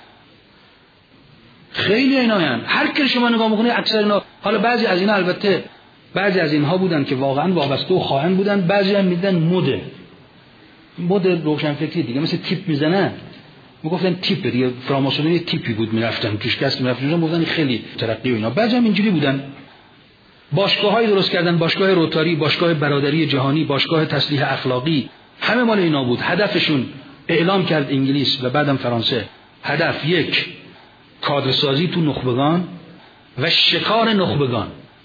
خیلی اینا هستند. هر کی شما نگاه میکنید اکثر اینا، حالا بعضی از اینا البته بعضی از اینها بودن که واقعا وابسته و خائن بودن، بعضی هم میدن مد مد روشنفکری دیگه، مثل تیپ میزنن میگفتن تیپ دیگه، فراماسونری تیپی بود میرفتن توش، کس که میرفتن میگفتن خیلی ترقی و اینا. بعضی هم اینجوری بودن. باشگاه‌های درست کردن، باشگاه روتاری، باشگاه برادری جهانی، باشگاه تسلیح اخلاقی، همه مال اینا بود. هدفشون اعلام کرد انگلیس و بعدم فرانسه، هدف یک کادرسازی تو نخبگان و شکار نخبگان،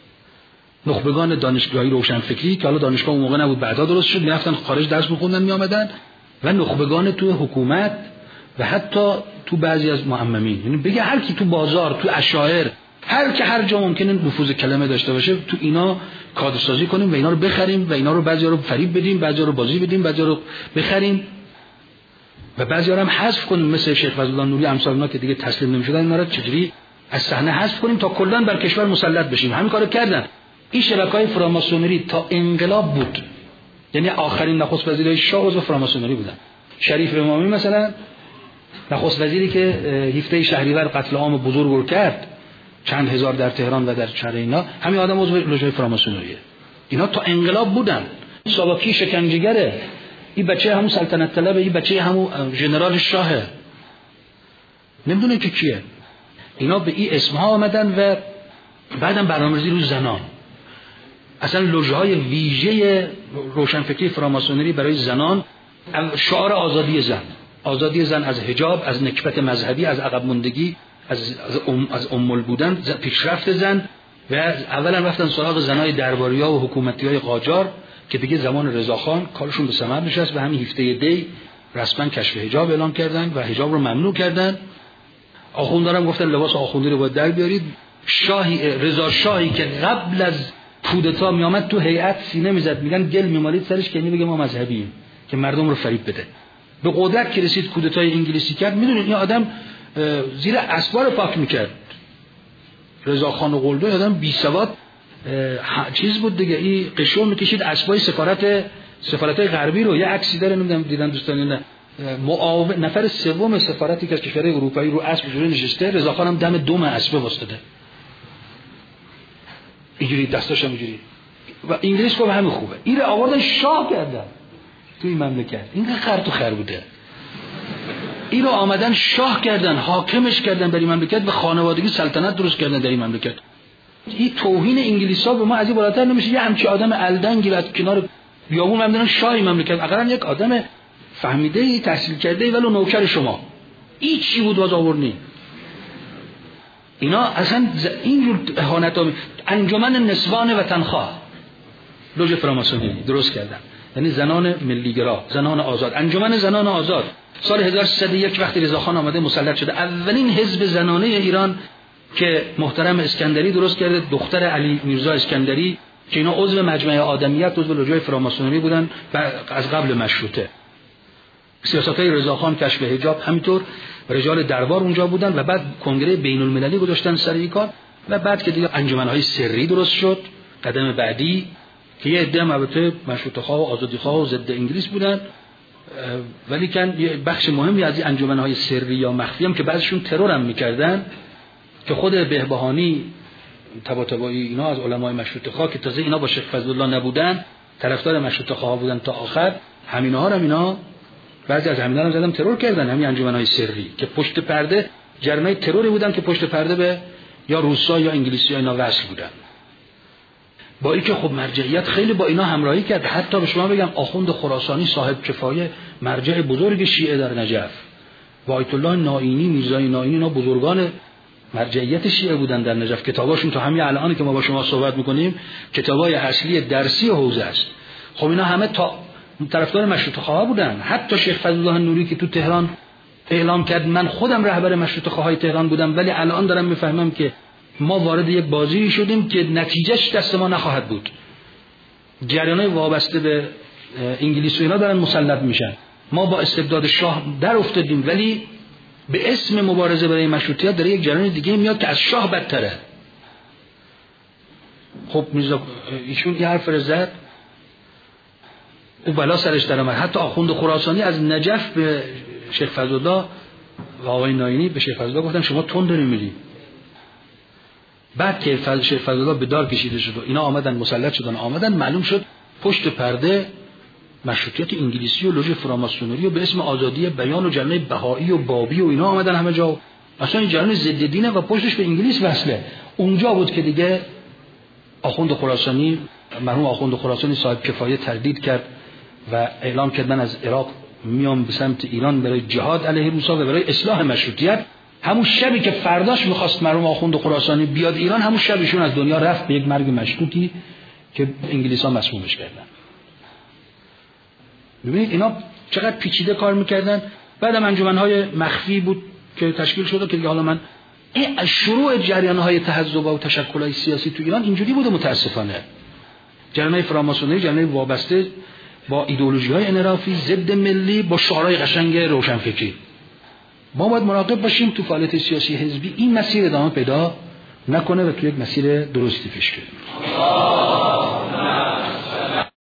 نخبگان دانشگاهی روشنفکری که حالا دانشگاه اون موقع نبود، بعدا درست شد، میرفتن خارج درس می‌خوندن میآمدن، و نخبگان تو حکومت و حتی تو بعضی از معممین. یعنی بگه هر کی تو بازار، تو اشاعر، هر که هر جا ممکنه نفوذ کلمه داشته باشه، تو اینا کادرسازی کنیم و اینا رو بخریم و اینا رو بعضیا رو فریب بدیم، بعضیا رو بازی بدیم، بعضیا رو بخریم و بعضیا رو هم حذف کنیم، مثل شیخ فضلالله نوری امثال اونا که دیگه تسلیم نمی‌شدن، اینا رو چجوری از صحنه حذف کنیم تا کلاً بر کشور مسلط بشیم. همین کارو کردن. این شبکه‌های فراماسونری تا انقلاب بود. یعنی آخرین نخست وزیرای شاه عضو فراماسونری بودن. شریف امامی مثلا نخست وزیری که هفده شهریور قتل عام بزرگ رو کرد، چند هزار در تهران و در شهر اینا، همین آدم عضو لوژه فراماسونریه. اینا تا انقلاب بودن. ساواکی شکنجهگره، این بچه همون سلطنت طلبه، این بچه همون ژنرال شاهه، نمیدونه که کیه. اینا به این اسمها آمدن و بعدم برنامه‌ریزی رو زنان. اصلا لوژه‌های ویژه روشنفکری فراماسونری برای زنان، شعار آزادی زن، آزادی زن از حجاب، از نکبت مذهبی، از عقب ماندگی، از از ام از امول بودن، پیشرفت زن. و اولا رفتن سراغ زنای درباری‌ها و حکومتی‌های قاجار که دیگه زمان رضاخان کارشون به ثمر نشست و همین هفته دی رسما کشف حجاب اعلام کردن و حجاب رو ممنوع کردن. آخوندارم گفتن لباس آخوندی رو باید در بیارید. شاهی رضا شاهی که قبل از کودتا می آمد تو هیئت سینه میزد، میگن گل میمالید سرش که میگه ما مذهبییم، که مردم رو فریب بده. به قدرت که رسید کودتای انگلیسی کرد، میدونید این آدم زیر اسوار پاک میکرد. رضا خان قلدوی آدم بی سواد چیز بود دیگه، این قشو میکشید اسبای سفارت سفارت‌های غربی رو. یه عکسی داره نمیدونم دیدن دوستان نه، معاون نفر سوم سفارتی که از کشورهای اروپایی رو اسب جوری نشسته، رضا خان هم دم دم اسب واسطه، اینجوری دستاشم اینجوری. و انگلیس گفت همین خوبه، این رو آوردن شاه کردن تو این مملکت. این خر تو خر بوده، این رو آمدن شاه کردن، حاکمش کردن بر این مملکت و خانوادگی سلطنت درست کردن در این مملکت. این توهین انگلیس‌ها به ما از این بالاتر نمیشه. یه همچین آدم الدنگی از کنار بیابون نمیدونن شاه مملکت، اقلا یک آدم فهمیده، تحصیل کرده ولو نوکر شما، این چی بود باز آوردنی؟ اینا اصلا اینجور اهانت‌ها. انجمن نسوان وطنخواه لوژه فراماسونری درست کردن، یعنی زنان ملیگرا، زنان آزاد، انجمن زنان آزاد. سال هزار و سیصد و یک وقتی رضاخان آمده مسلط شده، اولین حزب زنانه ایران که محترم اسکندری درست کرده، دختر علی میرزا اسکندری، که اینا عضو مجمع آدمیت، عضو لوژه فراماسونری بودن از قبل مشروطه. سیاست‌های رضاخان، کشف حجاب، همینطور رجال دربار اونجا بودن و بعد کنگره بین المللی گذاشتن سر این کار. و بعد که دیگه انجمن‌های سری درست شد، قدم بعدی که یه عده البته مشروطه‌خواه و آزادی‌خواه و ضد انگلیس بودن، ولی کن یه بخش مهمی از این انجمن‌های سری یا مخفی هم که بعضیشون ترور هم می‌کردن، که خود بهبهانی طباطبایی اینا از علمای مشروطه‌خواه که تازه اینا با شیخ فضلالله نبودن، طرفدار مشروطه‌خواه بودن تا آخر، همین‌ها هم اینا بعضی از همینا رو زدم ترور کردن، همین انجمن‌های سری که پشت پرده جرمای تروری بودن، که پشت پرده به یا روسا یا انگلیسی‌ها اینا وصل بودن. با اینکه خب مرجعیت خیلی با اینا همراهی کرد. حتی به شما بگم آخوند خراسانی صاحب کفایه، مرجع بزرگ شیعه در نجف، و آیت الله نائینی، میرزای نائینی، اینا بزرگان مرجعیت شیعه بودن در نجف. کتاباشون تا همین الان که ما با شما صحبت می‌کنیم کتابای اصلی درسی حوزه است. خب اینا همه تا طرفدار مشروطه‌خواه بودن. حتی شیخ فضلالله نوری که تو تهران اعلام کرد من خودم رهبر مشروطه‌خواهای تهران بودم، ولی الان دارم میفهمم که ما وارد یک بازی شدیم که نتیجهش دست ما نخواهد بود. جریان‌های وابسته به انگلیس و اینا دارن مسلط میشن. ما با استبداد شاه در افتادیم، ولی به اسم مبارزه برای مشروطیت داره یک جریان دیگه میاد که از شاه بدتره. خب میرزا ایشون یه حرف زد او بلا سرش در اومد. حتی آخوند خراسانی از نجف به شیخ فضلالله و آقای ناینی به شیخ فضلالله گفتن شما تند داری میری. بعد که فضل شیخ فضلالله به دار کشیده شد و اینا آمدن مسلط شدن آمدن معلوم شد پشت پرده مشروطیت انگلیسی و لوژ فراماسونری و به اسم آزادی بیان و جریان بهایی و بابی و اینا آمدن همه جا. اصلا این جریان ضد دینه و پشتش به انگلیس وصله. اونجا بود که دیگه آخوند خراسانی مرحوم آخوند خراسانی صاحب کفایه تردید کرد و اعلام کرد من از عراق میام به سمت ایران برای جهاد علیه روسا و برای اصلاح مشروطیت. همون شبی که فرداش میخواست مرحوم آخوند خراسانی بیاد ایران، همون شبشون از دنیا رفت به یک مرگ مشکوکی که انگلیس‌ها مسمومش کردن. ببینید اینا چقدر پیچیده کار میکردن. بعدم انجمن‌های مخفی بود که تشکیل شده که حالا من این شروع جریان‌های تحزب و تشکل‌های سیاسی تو ایران اینجوری بوده متاسفانه. جریان‌های فراماسونری، جریان‌های وابسته با ایدئولوژی‌های انحرافی ضد ملی با شعارهای قشنگ روشنفکری. ما باید مراقب باشیم تو فعالیت سیاسی حزبی این مسیر ادامه پیدا نکنه و تو یک مسیر درستی پیش بره.